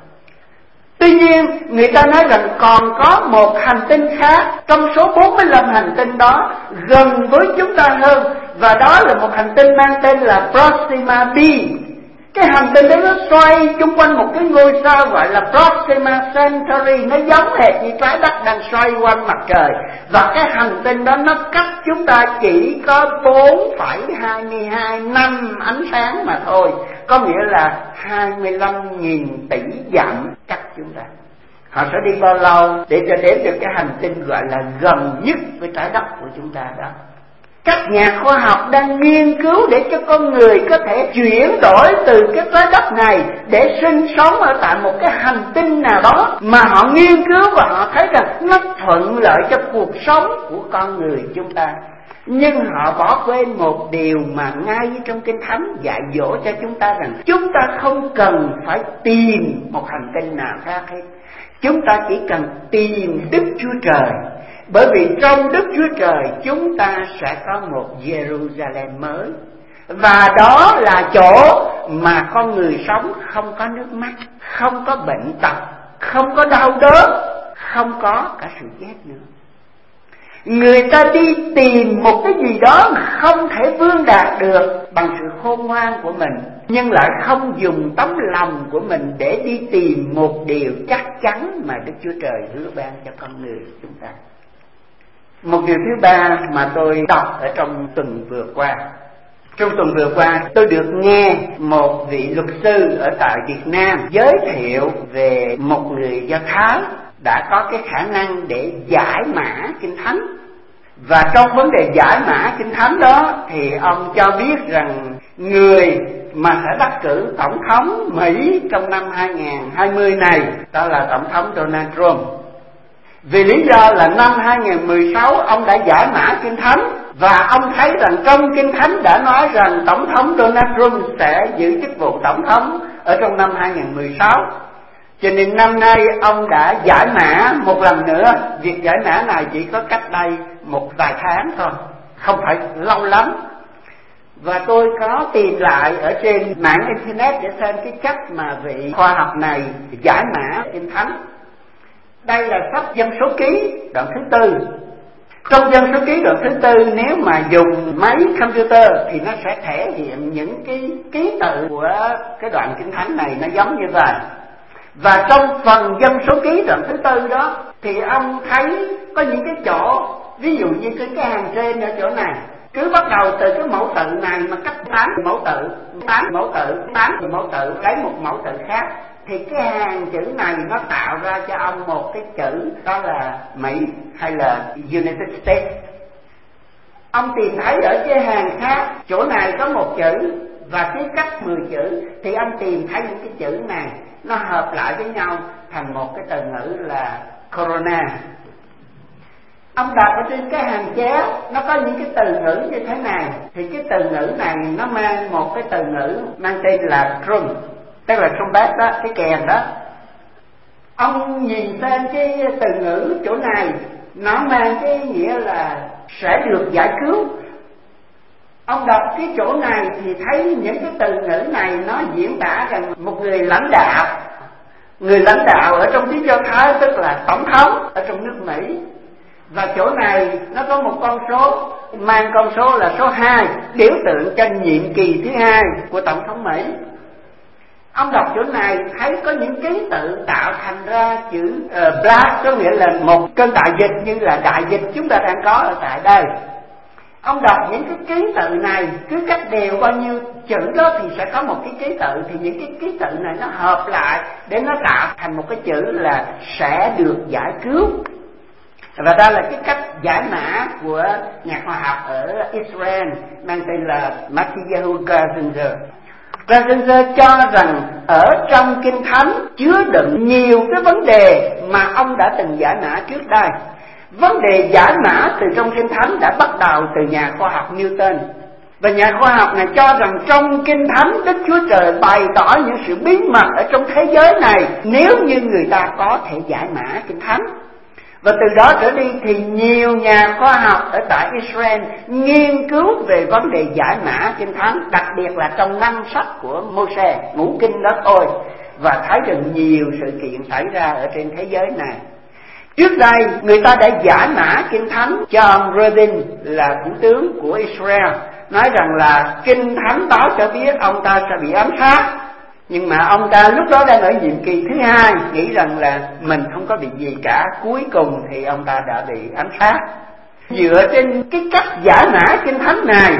Tuy nhiên người ta nói rằng còn có một hành tinh khác trong số bốn mươi lăm hành tinh đó gần với chúng ta hơn, và đó là một hành tinh mang tên là Proxima B. Cái hành tinh đấy nó xoay chung quanh một cái ngôi sao gọi là Proxima Centauri, nó giống hệt như trái đất đang xoay quanh mặt trời. Và cái hành tinh đó nó cách chúng ta chỉ có bốn phẩy hai mươi hai năm ánh sáng mà thôi, có nghĩa là hai mươi lăm nghìn tỷ dặm cách chúng ta. Họ sẽ đi bao lâu để cho đến được cái hành tinh gọi là gần nhất với trái đất của chúng ta đó. Các nhà khoa học đang nghiên cứu để cho con người có thể chuyển đổi từ cái trái đất này để sinh sống ở tại một cái hành tinh nào đó mà họ nghiên cứu và họ thấy rằng nó thuận lợi cho cuộc sống của con người chúng ta. Nhưng họ bỏ quên một điều mà ngay trong Kinh Thánh dạy dỗ cho chúng ta rằng chúng ta không cần phải tìm một hành tinh nào khác hết. Chúng ta chỉ cần tìm Đức Chúa Trời. Bởi vì trong Đức Chúa Trời chúng ta sẽ có một Jerusalem mới. Và đó là chỗ mà con người sống không có nước mắt, không có bệnh tật, không có đau đớn, không có cả sự chết nữa. Người ta đi tìm một cái gì đó mà không thể vươn đạt được bằng sự khôn ngoan của mình, nhưng lại không dùng tấm lòng của mình để đi tìm một điều chắc chắn mà Đức Chúa Trời hứa ban cho con người chúng ta. Một điều thứ ba mà tôi đọc ở trong tuần vừa qua. Trong tuần vừa qua tôi được nghe một vị luật sư ở tại Việt Nam giới thiệu về một người Do Thái đã có cái khả năng để giải mã Kinh Thánh. Và trong vấn đề giải mã Kinh Thánh đó thì ông cho biết rằng người mà sẽ đắc cử tổng thống Mỹ trong năm hai không hai không này đó là tổng thống Donald Trump. Vì lý do là năm hai không một sáu ông đã giải mã Kinh Thánh và ông thấy rằng trong Kinh Thánh đã nói rằng tổng thống Donald Trump sẽ giữ chức vụ tổng thống ở trong năm hai không một sáu. Cho nên năm nay ông đã giải mã một lần nữa. Việc giải mã này chỉ có cách đây một vài tháng thôi, không phải lâu lắm. Và tôi có tìm lại ở trên mạng Internet để xem cái cách mà vị khoa học này giải mã Kinh Thánh. Đây là sách Dân số ký đoạn thứ tư. Trong Dân Số Ký đoạn thứ tư, nếu mà dùng máy computer thì nó sẽ thể hiện những cái ký tự của cái đoạn Kinh Thánh này nó giống như vậy. Và trong phần Dân Số Ký đoạn thứ tư đó thì ông thấy có những cái chỗ, ví dụ như cái, cái hàng trên ở chỗ này, cứ bắt đầu từ cái mẫu tự này mà cách tám mẫu tự, tám mẫu tự, tám mẫu tự, lấy một mẫu tự khác, thì cái hàng chữ này nó tạo ra cho ông một cái chữ, đó là Mỹ hay là United States. Ông tìm thấy ở cái hàng khác, chỗ này có một chữ và cái cách mười chữ, thì ông tìm thấy những cái chữ này nó hợp lại với nhau thành một cái từ ngữ là Corona. Ông đọc ở trên cái hàng chéo, nó có những cái từ ngữ như thế này, thì cái từ ngữ này nó mang một cái từ ngữ mang tên là drum, tức là trumpet đó, cái kèn đó. Ông nhìn xem cái từ ngữ chỗ này, nó mang cái nghĩa là sẽ được giải cứu. Ông đọc cái chỗ này thì thấy những cái từ ngữ này nó diễn tả rằng một người lãnh đạo, người lãnh đạo ở trong tiếng Do Thái tức là tổng thống ở trong nước Mỹ. Và chỗ này nó có một con số, mang con số là số hai, biểu tượng cho nhiệm kỳ thứ hai của tổng thống Mỹ. Ông đọc chỗ này thấy có những ký tự tạo thành ra chữ uh, black, có nghĩa là một cơn đại dịch như là đại dịch chúng ta đang có ở tại đây. Ông đọc những cái ký tự này, cứ cách đều bao nhiêu chữ đó thì sẽ có một cái ký tự, thì những cái ký tự này nó hợp lại để nó tạo thành một cái chữ là sẽ được giải cứu. Và đó là cái cách giải mã của nhà khoa học ở Israel mang tên là Matthew Grazinger. Grazinger cho rằng ở trong Kinh Thánh chứa đựng nhiều cái vấn đề mà ông đã từng giải mã trước đây. Vấn đề giải mã từ trong Kinh Thánh đã bắt đầu từ nhà khoa học Newton. Và nhà khoa học này cho rằng trong Kinh Thánh Đức Chúa Trời bày tỏ những sự bí mật ở trong thế giới này nếu như người ta có thể giải mã Kinh Thánh. Và từ đó trở đi thì nhiều nhà khoa học ở tại Israel nghiên cứu về vấn đề giải mã Kinh Thánh, đặc biệt là trong năm sách của Mô-se, ngũ kinh đó thôi, và thấy rằng nhiều sự kiện xảy ra ở trên thế giới này. Trước đây người ta đã giải mã Kinh Thánh. John Robin là thủ tướng của Israel nói rằng là Kinh Thánh báo cho biết ông ta sẽ bị ám sát. Nhưng mà ông ta lúc đó đang ở nhiệm kỳ thứ hai, nghĩ rằng là mình không có bị gì cả. Cuối cùng thì ông ta đã bị ám sát. Dựa trên cái cách giải mã Kinh Thánh này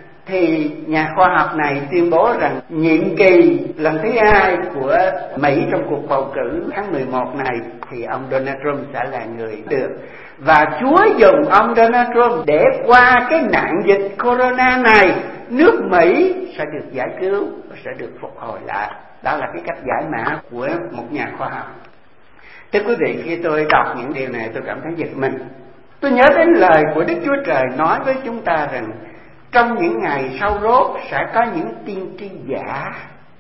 thì nhà khoa học này tuyên bố rằng nhiệm kỳ lần thứ hai của Mỹ trong cuộc bầu cử tháng mười một này thì ông Donald Trump sẽ là người được. Và Chúa dùng ông Donald Trump để qua cái nạn dịch corona này, nước Mỹ sẽ được giải cứu và sẽ được phục hồi lại. Đó là cái cách giải mã của một nhà khoa học. Thưa quý vị, khi tôi đọc những điều này tôi cảm thấy giật mình. Tôi nhớ đến lời của Đức Chúa Trời nói với chúng ta rằng trong những ngày sau rốt sẽ có những tiên tri giả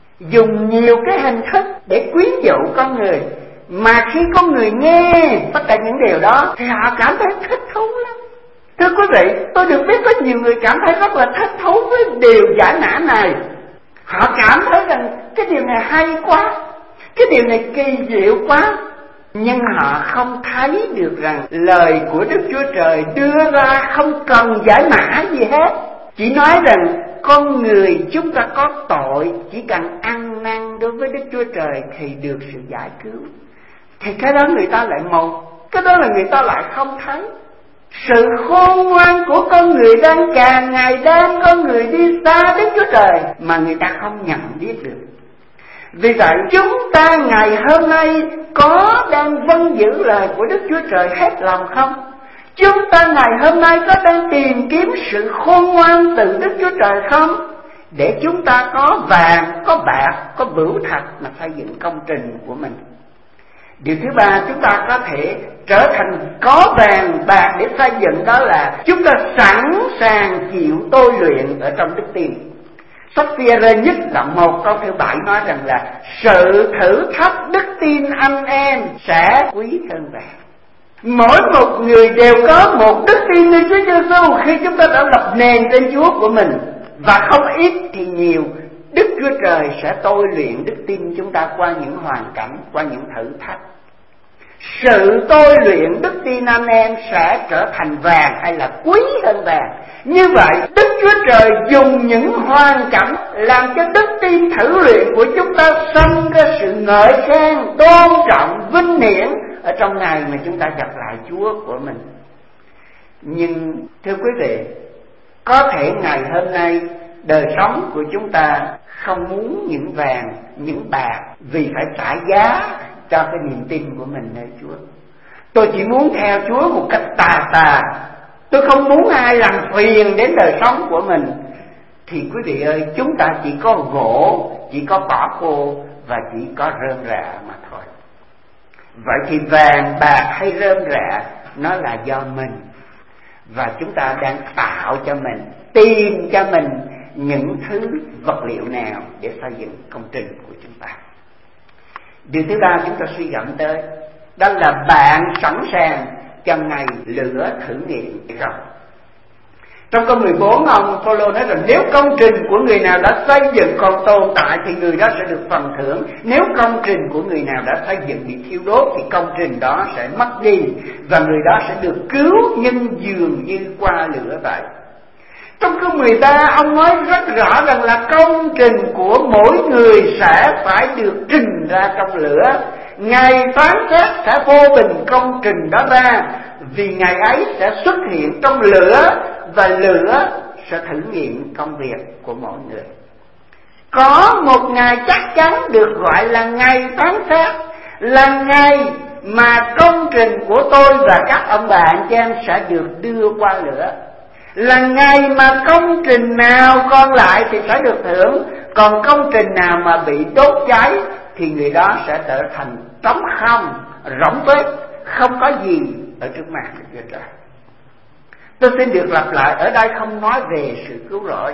dùng nhiều cái hình thức để quyến dụ con người, mà khi con người nghe tất cả những điều đó thì họ cảm thấy thích thú lắm. Thưa quý vị, tôi được biết có nhiều người cảm thấy rất là thích thú với điều giải mã này. Họ cảm thấy rằng cái điều này hay quá, cái điều này kỳ diệu quá. Nhưng họ không thấy được rằng lời của Đức Chúa Trời đưa ra không cần giải mã gì hết. Chỉ nói rằng con người chúng ta có tội, chỉ cần ăn năn đối với Đức Chúa Trời thì được sự giải cứu. Thì cái đó người ta lại mù, cái đó là người ta lại không thấy. Sự khôn ngoan của con người đang càng ngày đang con người đi xa Đức Chúa Trời mà người ta không nhận biết được. Vì vậy chúng ta ngày hôm nay có đang vâng giữ lời của Đức Chúa Trời hết lòng không? Chúng ta ngày hôm nay có đang tìm kiếm sự khôn ngoan từ Đức Chúa Trời không? Để chúng ta có vàng, có bạc, có bửu thạch mà xây dựng công trình của mình. Điều thứ ba, chúng ta có thể trở thành có vàng bạc để xây dựng, đó là chúng ta sẵn sàng chịu tôi luyện ở trong đức tin. Sách Phi-e-rơ nhất đoạn một câu thứ bảy nói rằng là sự thử thách đức tin anh em sẽ quý hơn vàng. Mỗi một người đều có một đức tin nơi Chúa Giêsu khi chúng ta đã lập nền trên Chúa của mình, và không ít thì nhiều, Đức Chúa Trời sẽ tôi luyện đức tin chúng ta qua những hoàn cảnh, qua những thử thách. sự tôi luyện đức tin anh em sẽ trở thành vàng hay là quý hơn vàng. Như vậy Đức Chúa Trời dùng những hoàn cảnh làm cho đức tin thử luyện của chúng ta sanh ra sự ngợi khen, tôn trọng, vinh hiển ở trong ngày mà chúng ta gặp lại Chúa của mình. Nhưng thưa quý vị, có thể ngày hôm nay đời sống của chúng ta không muốn những vàng, những bạc, vì phải trả giá cho cái niềm tin của mình nơi Chúa. Tôi chỉ muốn theo Chúa một cách tà tà, tôi không muốn ai làm phiền đến đời sống của mình. Thì quý vị ơi, chúng ta chỉ có gỗ, chỉ có cỏ khô và chỉ có rơm rạ mà thôi. Vậy thì vàng, bạc hay rơm rạ nó là do mình, và chúng ta đang tạo cho mình, tìm cho mình những thứ vật liệu nào để xây dựng công trình của chúng ta. Điều thứ ba chúng ta suy gẫm tới, đó là bạn sẵn sàng cho ngày lửa thử nghiệm không? Trong câu mười bốn, ông Phaolô nói rằng nếu công trình của người nào đã xây dựng còn tồn tại thì người đó sẽ được phần thưởng. Nếu công trình của người nào đã xây dựng bị thiêu đốt thì công trình đó sẽ mất đi, và người đó sẽ được cứu nhưng dường như qua lửa vậy. Trong câu mười ba, ông nói rất rõ rằng là công trình của mỗi người sẽ phải được trình ra trong lửa. Ngày phán xét sẽ vô bình công trình đó ra, vì ngày ấy sẽ xuất hiện trong lửa, và lửa sẽ thử nghiệm công việc của mỗi người. Có một ngày chắc chắn được gọi là ngày phán xét, là ngày mà công trình của tôi và các ông bà anh chị em sẽ được đưa qua lửa, là ngày mà công trình nào còn lại thì sẽ được thưởng, còn công trình nào mà bị đốt cháy thì người đó sẽ trở thành trống không, rỗng tuếch, không có gì ở trước mặt Đức Chúa Trời. Tôi xin được lặp lại, ở đây không nói về sự cứu rỗi.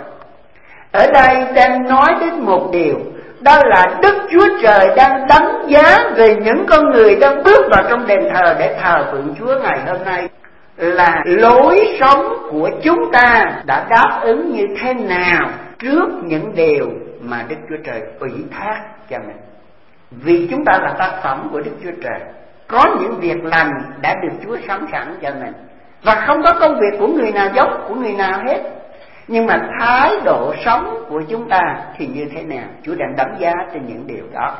Ở đây đang nói đến một điều, đó là Đức Chúa Trời đang đánh giá về những con người đang bước vào trong đền thờ để thờ phượng Chúa ngày hôm nay, là lối sống của chúng ta đã đáp ứng như thế nào trước những điều mà Đức Chúa Trời ủy thác cho mình. Vì chúng ta là tác phẩm của Đức Chúa Trời, có những việc lành đã được Chúa sắm sẵn cho mình, và không có công việc của người nào giống của người nào hết. Nhưng mà thái độ sống của chúng ta thì như thế nào, Chúa đang đánh giá trên những điều đó.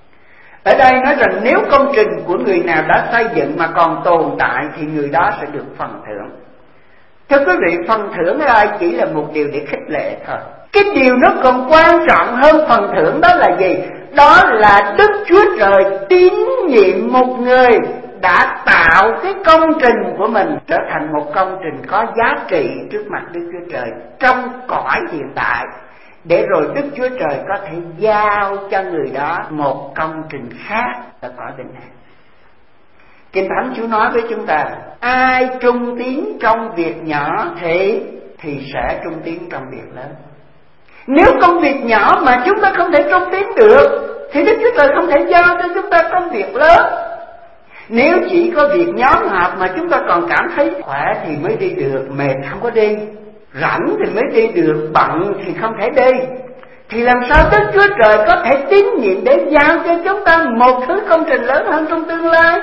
Ở đây nói rằng nếu công trình của người nào đã xây dựng mà còn tồn tại thì người đó sẽ được phần thưởng. Thưa quý vị, phần thưởng ở đây chỉ là một điều để khích lệ thôi. Cái điều nó còn quan trọng hơn phần thưởng đó là gì? Đó là Đức Chúa Trời tín nhiệm một người đã tạo cái công trình của mình trở thành một công trình có giá trị trước mặt Đức Chúa Trời trong cõi hiện tại, để rồi Đức Chúa Trời có thể giao cho người đó một công trình khác ở cõi bên này. Kinh Thánh Chúa nói với chúng ta, ai trung tín trong việc nhỏ thì thì sẽ trung tín trong việc lớn. Nếu công việc nhỏ mà chúng ta không thể trung tín được thì Đức Chúa Trời không thể giao cho chúng ta công việc lớn. Nếu chỉ có việc nhóm họp mà chúng ta còn cảm thấy khỏe thì mới đi được, mệt không có đi, rảnh thì mới đi được, bận thì không thể đi, thì làm sao Đức Chúa Trời có thể tín nhiệm để giao cho chúng ta một thứ công trình lớn hơn trong tương lai?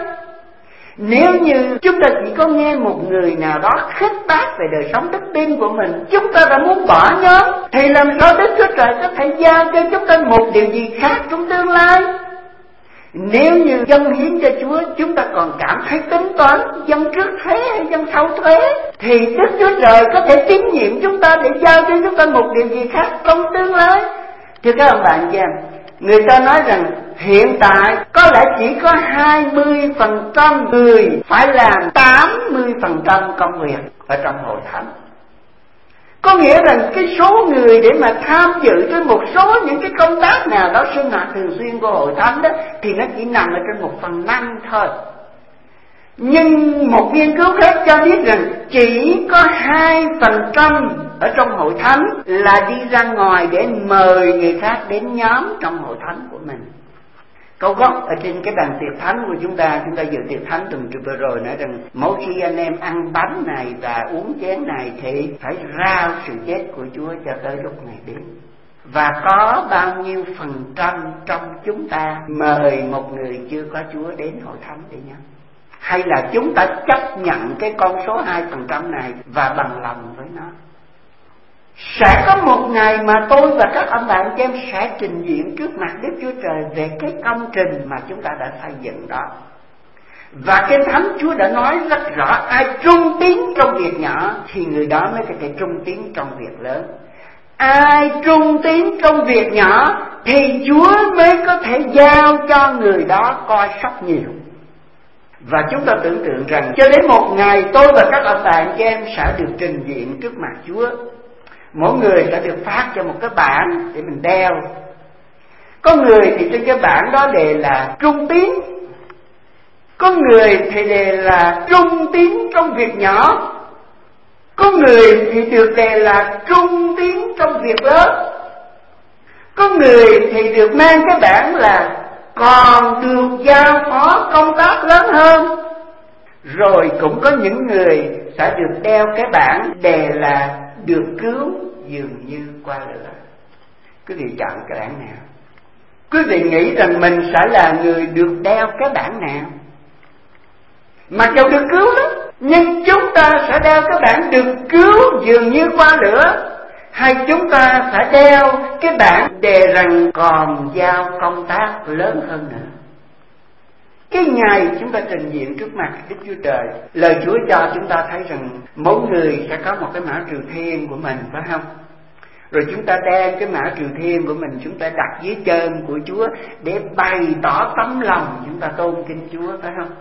Nếu như chúng ta chỉ có nghe một người nào đó khích bác về đời sống đức tin của mình, chúng ta đã muốn bỏ nhóm, thì làm sao Đức Chúa Trời có thể giao cho chúng ta một điều gì khác trong tương lai? Nếu như dâng hiến cho Chúa chúng ta còn cảm thấy tính toán dâng trước thuế hay dâng sau thuế, thì Đức Chúa Trời có thể tín nhiệm chúng ta để giao cho chúng ta một điều gì khác trong tương lai? Thưa các ông bạn chị em, người ta nói rằng hiện tại có lẽ chỉ có hai mươi phần trăm người phải làm tám mươi phần trăm công việc ở trong hội thánh. Có nghĩa rằng cái số người để mà tham dự trên một số những cái công tác nào đó sinh hoạt thường xuyên của hội thánh đó thì nó chỉ nằm ở trên một phần năm thôi. Nhưng một nghiên cứu khác cho biết rằng chỉ có hai phần trăm ở trong hội thánh là đi ra ngoài để mời người khác đến nhóm trong hội thánh của mình. Câu gốc ở trên cái bàn tiệc thánh của chúng ta, chúng ta dự tiệc thánh tuần vừa rồi nói rằng mỗi khi anh em ăn bánh này và uống chén này thì phải rao sự chết của Chúa cho tới lúc này đến. Và có bao nhiêu phần trăm trong chúng ta mời một người chưa có Chúa đến hội thánh để nhắn? Hay là chúng ta chấp nhận cái con số hai phần trăm này và bằng lòng với nó? Sẽ có một ngày mà tôi và các ông bạn chị em sẽ trình diện trước mặt Đức Chúa Trời về cái công trình mà chúng ta đã xây dựng đó. Và Kinh Thánh Chúa đã nói rất rõ, ai trung tín trong việc nhỏ thì người đó mới có thể trung tín trong việc lớn. Ai trung tín trong việc nhỏ thì Chúa mới có thể giao cho người đó coi sóc nhiều. Và chúng ta tưởng tượng rằng cho đến một ngày tôi và các ông bạn chị em sẽ được trình diện trước mặt Chúa. Mỗi người sẽ được phát cho một cái bảng để mình đeo. Có người thì trên cái bảng đó đề là trung tín, có người thì đề là trung tín trong việc nhỏ, có người thì được đề là trung tín trong việc lớn, có người thì được mang cái bảng là còn được giao phó công tác lớn hơn. Rồi cũng có những người sẽ được đeo cái bảng đề là được cứu dường như qua lửa. Quý vị chọn cái bảng nào? Quý vị nghĩ rằng mình sẽ là người được đeo cái bảng nào? Mặc dù được cứu đó, nhưng chúng ta sẽ đeo cái bảng được cứu dường như qua lửa, hay chúng ta sẽ đeo cái bảng đề rằng còn giao công tác lớn hơn nữa? Cái ngày chúng ta trình diện trước mặt Đức Chúa Trời, lời Chúa cho chúng ta thấy rằng mỗi người sẽ có một cái mã triều thiên của mình, phải không? Rồi chúng ta đem cái mã triều thiên của mình, chúng ta đặt dưới chân của Chúa để bày tỏ tấm lòng chúng ta tôn kính Chúa, phải không?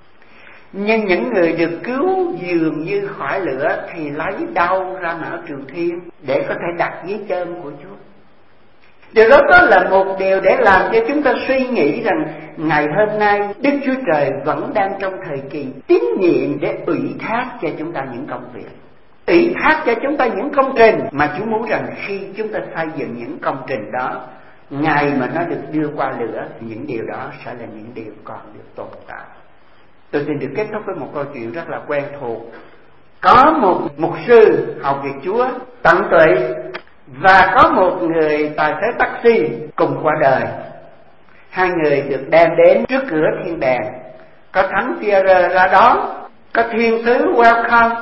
Nhưng những người được cứu dường như khỏi lửa thì lấy đâu ra mã triều thiên để có thể đặt dưới chân của Chúa? Điều đó đó là một điều để làm cho chúng ta suy nghĩ rằng ngày hôm nay Đức Chúa Trời vẫn đang trong thời kỳ tín nhiệm để ủy thác cho chúng ta những công việc, ủy thác cho chúng ta những công trình mà Chúa muốn rằng khi chúng ta xây dựng những công trình đó, ngày mà nó được đưa qua lửa, những điều đó sẽ là những điều còn được tồn tại. Tôi xin được kết thúc với một câu chuyện rất là quen thuộc. Có một mục sư học việc Chúa tận tụy và có một người tài xế taxi cùng qua đời. Hai người được đem đến trước cửa thiên đàng. Có thánh Pierre ra đón, có thiên sứ welcome.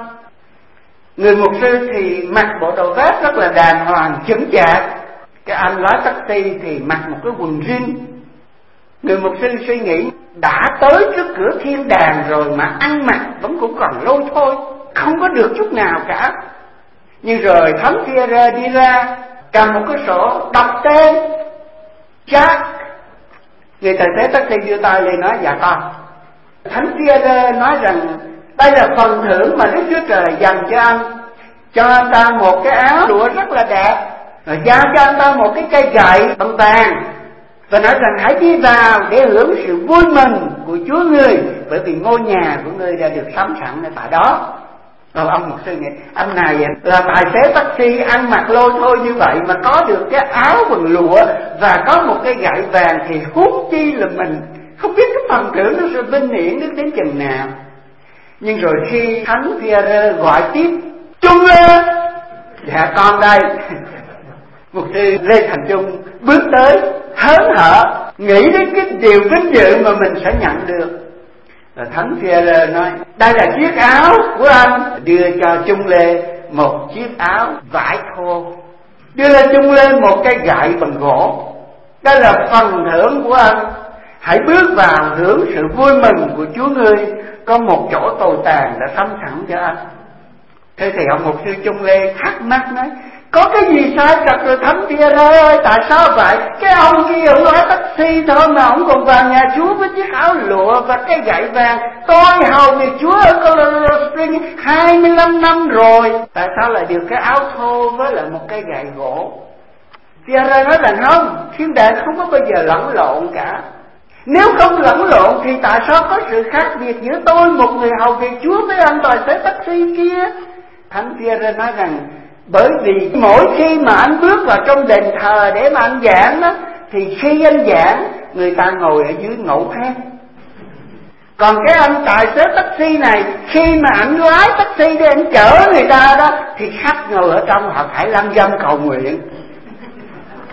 Người mục sư thì mặc bộ đồ vest rất là đàng hoàng chững chạc. Cái anh lái taxi thì mặc một cái quần jean. Người mục sư suy nghĩ, đã tới trước cửa thiên đàng rồi mà ăn mặc vẫn cũng còn lôi thôi, không có được chút nào cả. Nhưng rồi thánh Pierre đi ra, cầm một cái sổ đọc tên Jack. Người tài xế taxi đưa tay lên nói, dạ con. Thánh Pierre nói rằng đây là phần thưởng mà Đức Chúa Trời dành cho anh, cho anh ta một cái áo lụa rất là đẹp, rồi giao cho anh ta một cái cây gậy bằng vàng, và nói rằng hãy đi vào để hưởng sự vui mừng của Chúa ngươi, bởi vì ngôi nhà của ngươi đã được sắm sẵn ở tại đó. Rồi ông mục sư nghĩ, anh này là tài xế taxi ăn mặc lôi thôi như vậy mà có được cái áo bằng lụa và có một cái gậy vàng thì huống chi là mình, không biết cái phần thưởng nó sẽ vinh hiển đến đến chừng nào. Nhưng rồi khi thánh Pierre gọi tiếp, Trung lên, dạ con đây. Mục sư Lê Thành Trung bước tới hớn hở, nghĩ đến cái điều vinh dự mà mình sẽ nhận được. Rồi thánh Pierre nói, đây là chiếc áo của anh. Đưa cho Trung Lê một chiếc áo vải thô, đưa Trung Lê một cái gậy bằng gỗ. Đây là phần thưởng của anh, hãy bước vào hưởng sự vui mừng của Chúa ngươi, có một chỗ tồi tàn đã sắm sẵn cho anh. Thế thì ông mục sư Trung Lê thắc mắc nói, có cái gì sai trật rồi thánh Pierre ơi, tại sao vậy? Cái ông kia ông lái taxi thôi mà ông còn vào nhà Chúa với chiếc áo lụa và cái gậy vàng. Tôi hầu việc Chúa ở Colorado Springs hai mươi lăm năm rồi, tại sao lại được cái áo thô với lại một cái gậy gỗ? Pierre nói rằng không, thiên đàng không có bao giờ lẫn lộn cả. Nếu không lẫn lộn thì tại sao có sự khác biệt giữa tôi, một người hầu việc Chúa, với anh tài xế taxi kia? Thánh Pierre nói rằng bởi vì mỗi khi mà anh bước vào trong đền thờ để mà anh giảng đó, thì khi anh giảng người ta ngồi ở dưới ngủ hết. Còn cái anh tài xế taxi này, khi mà anh lái taxi để anh chở người ta đó, thì khách ngồi ở trong họ phải lăn dâm cầu nguyện.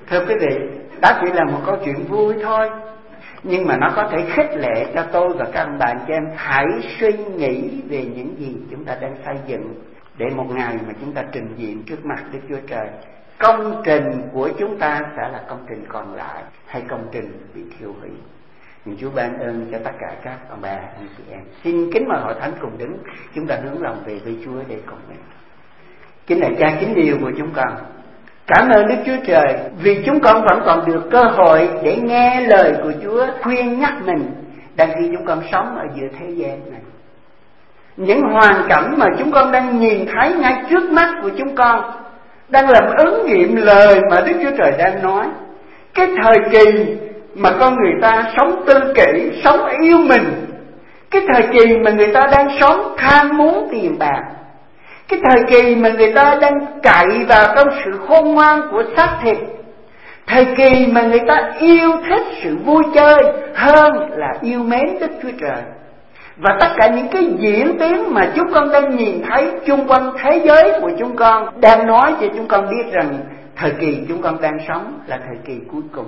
Thưa quý vị, đó chỉ là một câu chuyện vui thôi, nhưng mà nó có thể khích lệ cho tôi và các ông bạn cho em hãy suy nghĩ về những gì chúng ta đang xây dựng, để một ngày mà chúng ta trình diện trước mặt Đức Chúa Trời, công trình của chúng ta sẽ là công trình còn lại hay công trình bị thiêu hủy. Nhưng Chúa ban ơn cho tất cả các ông bà anh chị em. Xin kính mời hội thánh cùng đứng, chúng ta hướng lòng về với Chúa để cùng nguyện. Kính lạy Cha kính yêu của chúng con, cảm ơn Đức Chúa Trời vì chúng con vẫn còn được cơ hội để nghe lời của Chúa khuyên nhắc mình đang khi chúng con sống ở giữa thế gian này. Những hoàn cảnh mà chúng con đang nhìn thấy ngay trước mắt của chúng con đang làm ứng nghiệm lời mà Đức Chúa Trời đang nói. Cái thời kỳ mà con người ta sống tư kỷ, sống yêu mình, cái thời kỳ mà người ta đang sống tham muốn tiền bạc, cái thời kỳ mà người ta đang cậy vào trong sự khôn ngoan của xác thịt, thời kỳ mà người ta yêu thích sự vui chơi hơn là yêu mến Đức Chúa Trời. Và tất cả những cái diễn tiến mà chúng con đang nhìn thấy chung quanh thế giới của chúng con đang nói cho chúng con biết rằng thời kỳ chúng con đang sống là thời kỳ cuối cùng.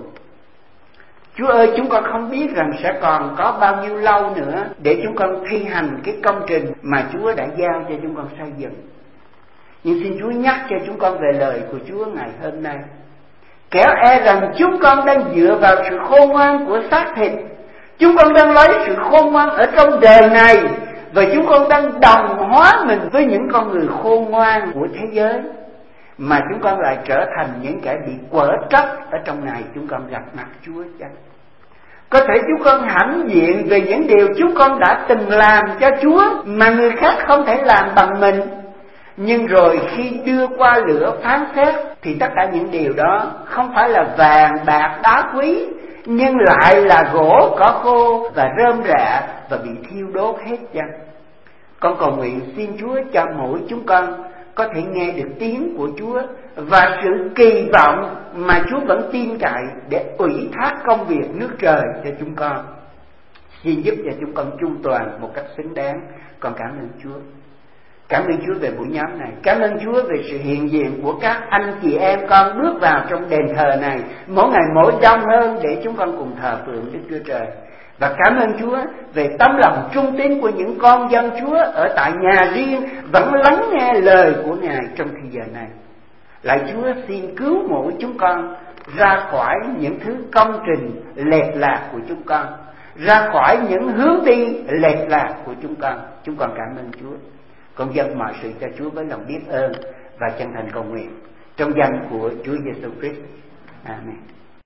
Chúa ơi, chúng con không biết rằng sẽ còn có bao nhiêu lâu nữa để chúng con thi hành cái công trình mà Chúa đã giao cho chúng con xây dựng. Nhưng xin Chúa nhắc cho chúng con về lời của Chúa ngày hôm nay. Kẻo e rằng chúng con đang dựa vào sự khôn ngoan của xác thịt, chúng con đang lấy sự khôn ngoan ở trong đời này, và chúng con đang đồng hóa mình với những con người khôn ngoan của thế giới, mà chúng con lại trở thành những kẻ bị quở trách ở trong này chúng con gặp mặt Chúa chăng? Có thể chúng con hãnh diện về những điều chúng con đã từng làm cho Chúa mà người khác không thể làm bằng mình, nhưng rồi khi đưa qua lửa phán xét thì tất cả những điều đó không phải là vàng bạc đá quý, nhưng lại là gỗ cỏ khô và rơm rạ và bị thiêu đốt hết chăng? Con cầu nguyện xin Chúa cho mỗi chúng con có thể nghe được tiếng của Chúa và sự kỳ vọng mà Chúa vẫn tin cậy để ủy thác công việc nước trời cho chúng con. Xin giúp cho chúng con chu toàn một cách xứng đáng. Con cảm ơn Chúa. Cảm ơn Chúa về buổi nhóm này. Cảm ơn Chúa về sự hiện diện của các anh chị em con bước vào trong đền thờ này mỗi ngày mỗi đông hơn để chúng con cùng thờ phượng Đức Chúa Trời. Và cảm ơn Chúa về tấm lòng trung tín của những con dân Chúa ở tại nhà riêng vẫn lắng nghe lời của Ngài trong thời giờ này. Lạy Chúa, xin cứu mỗi chúng con ra khỏi những thứ công trình lệch lạc của chúng con, ra khỏi những hướng đi lệch lạc của chúng con. Chúng con cảm ơn Chúa. Con dâng mọi sự cho Chúa với lòng biết ơn và chân thành cầu nguyện trong danh của Chúa Giêsu Christ. Amen.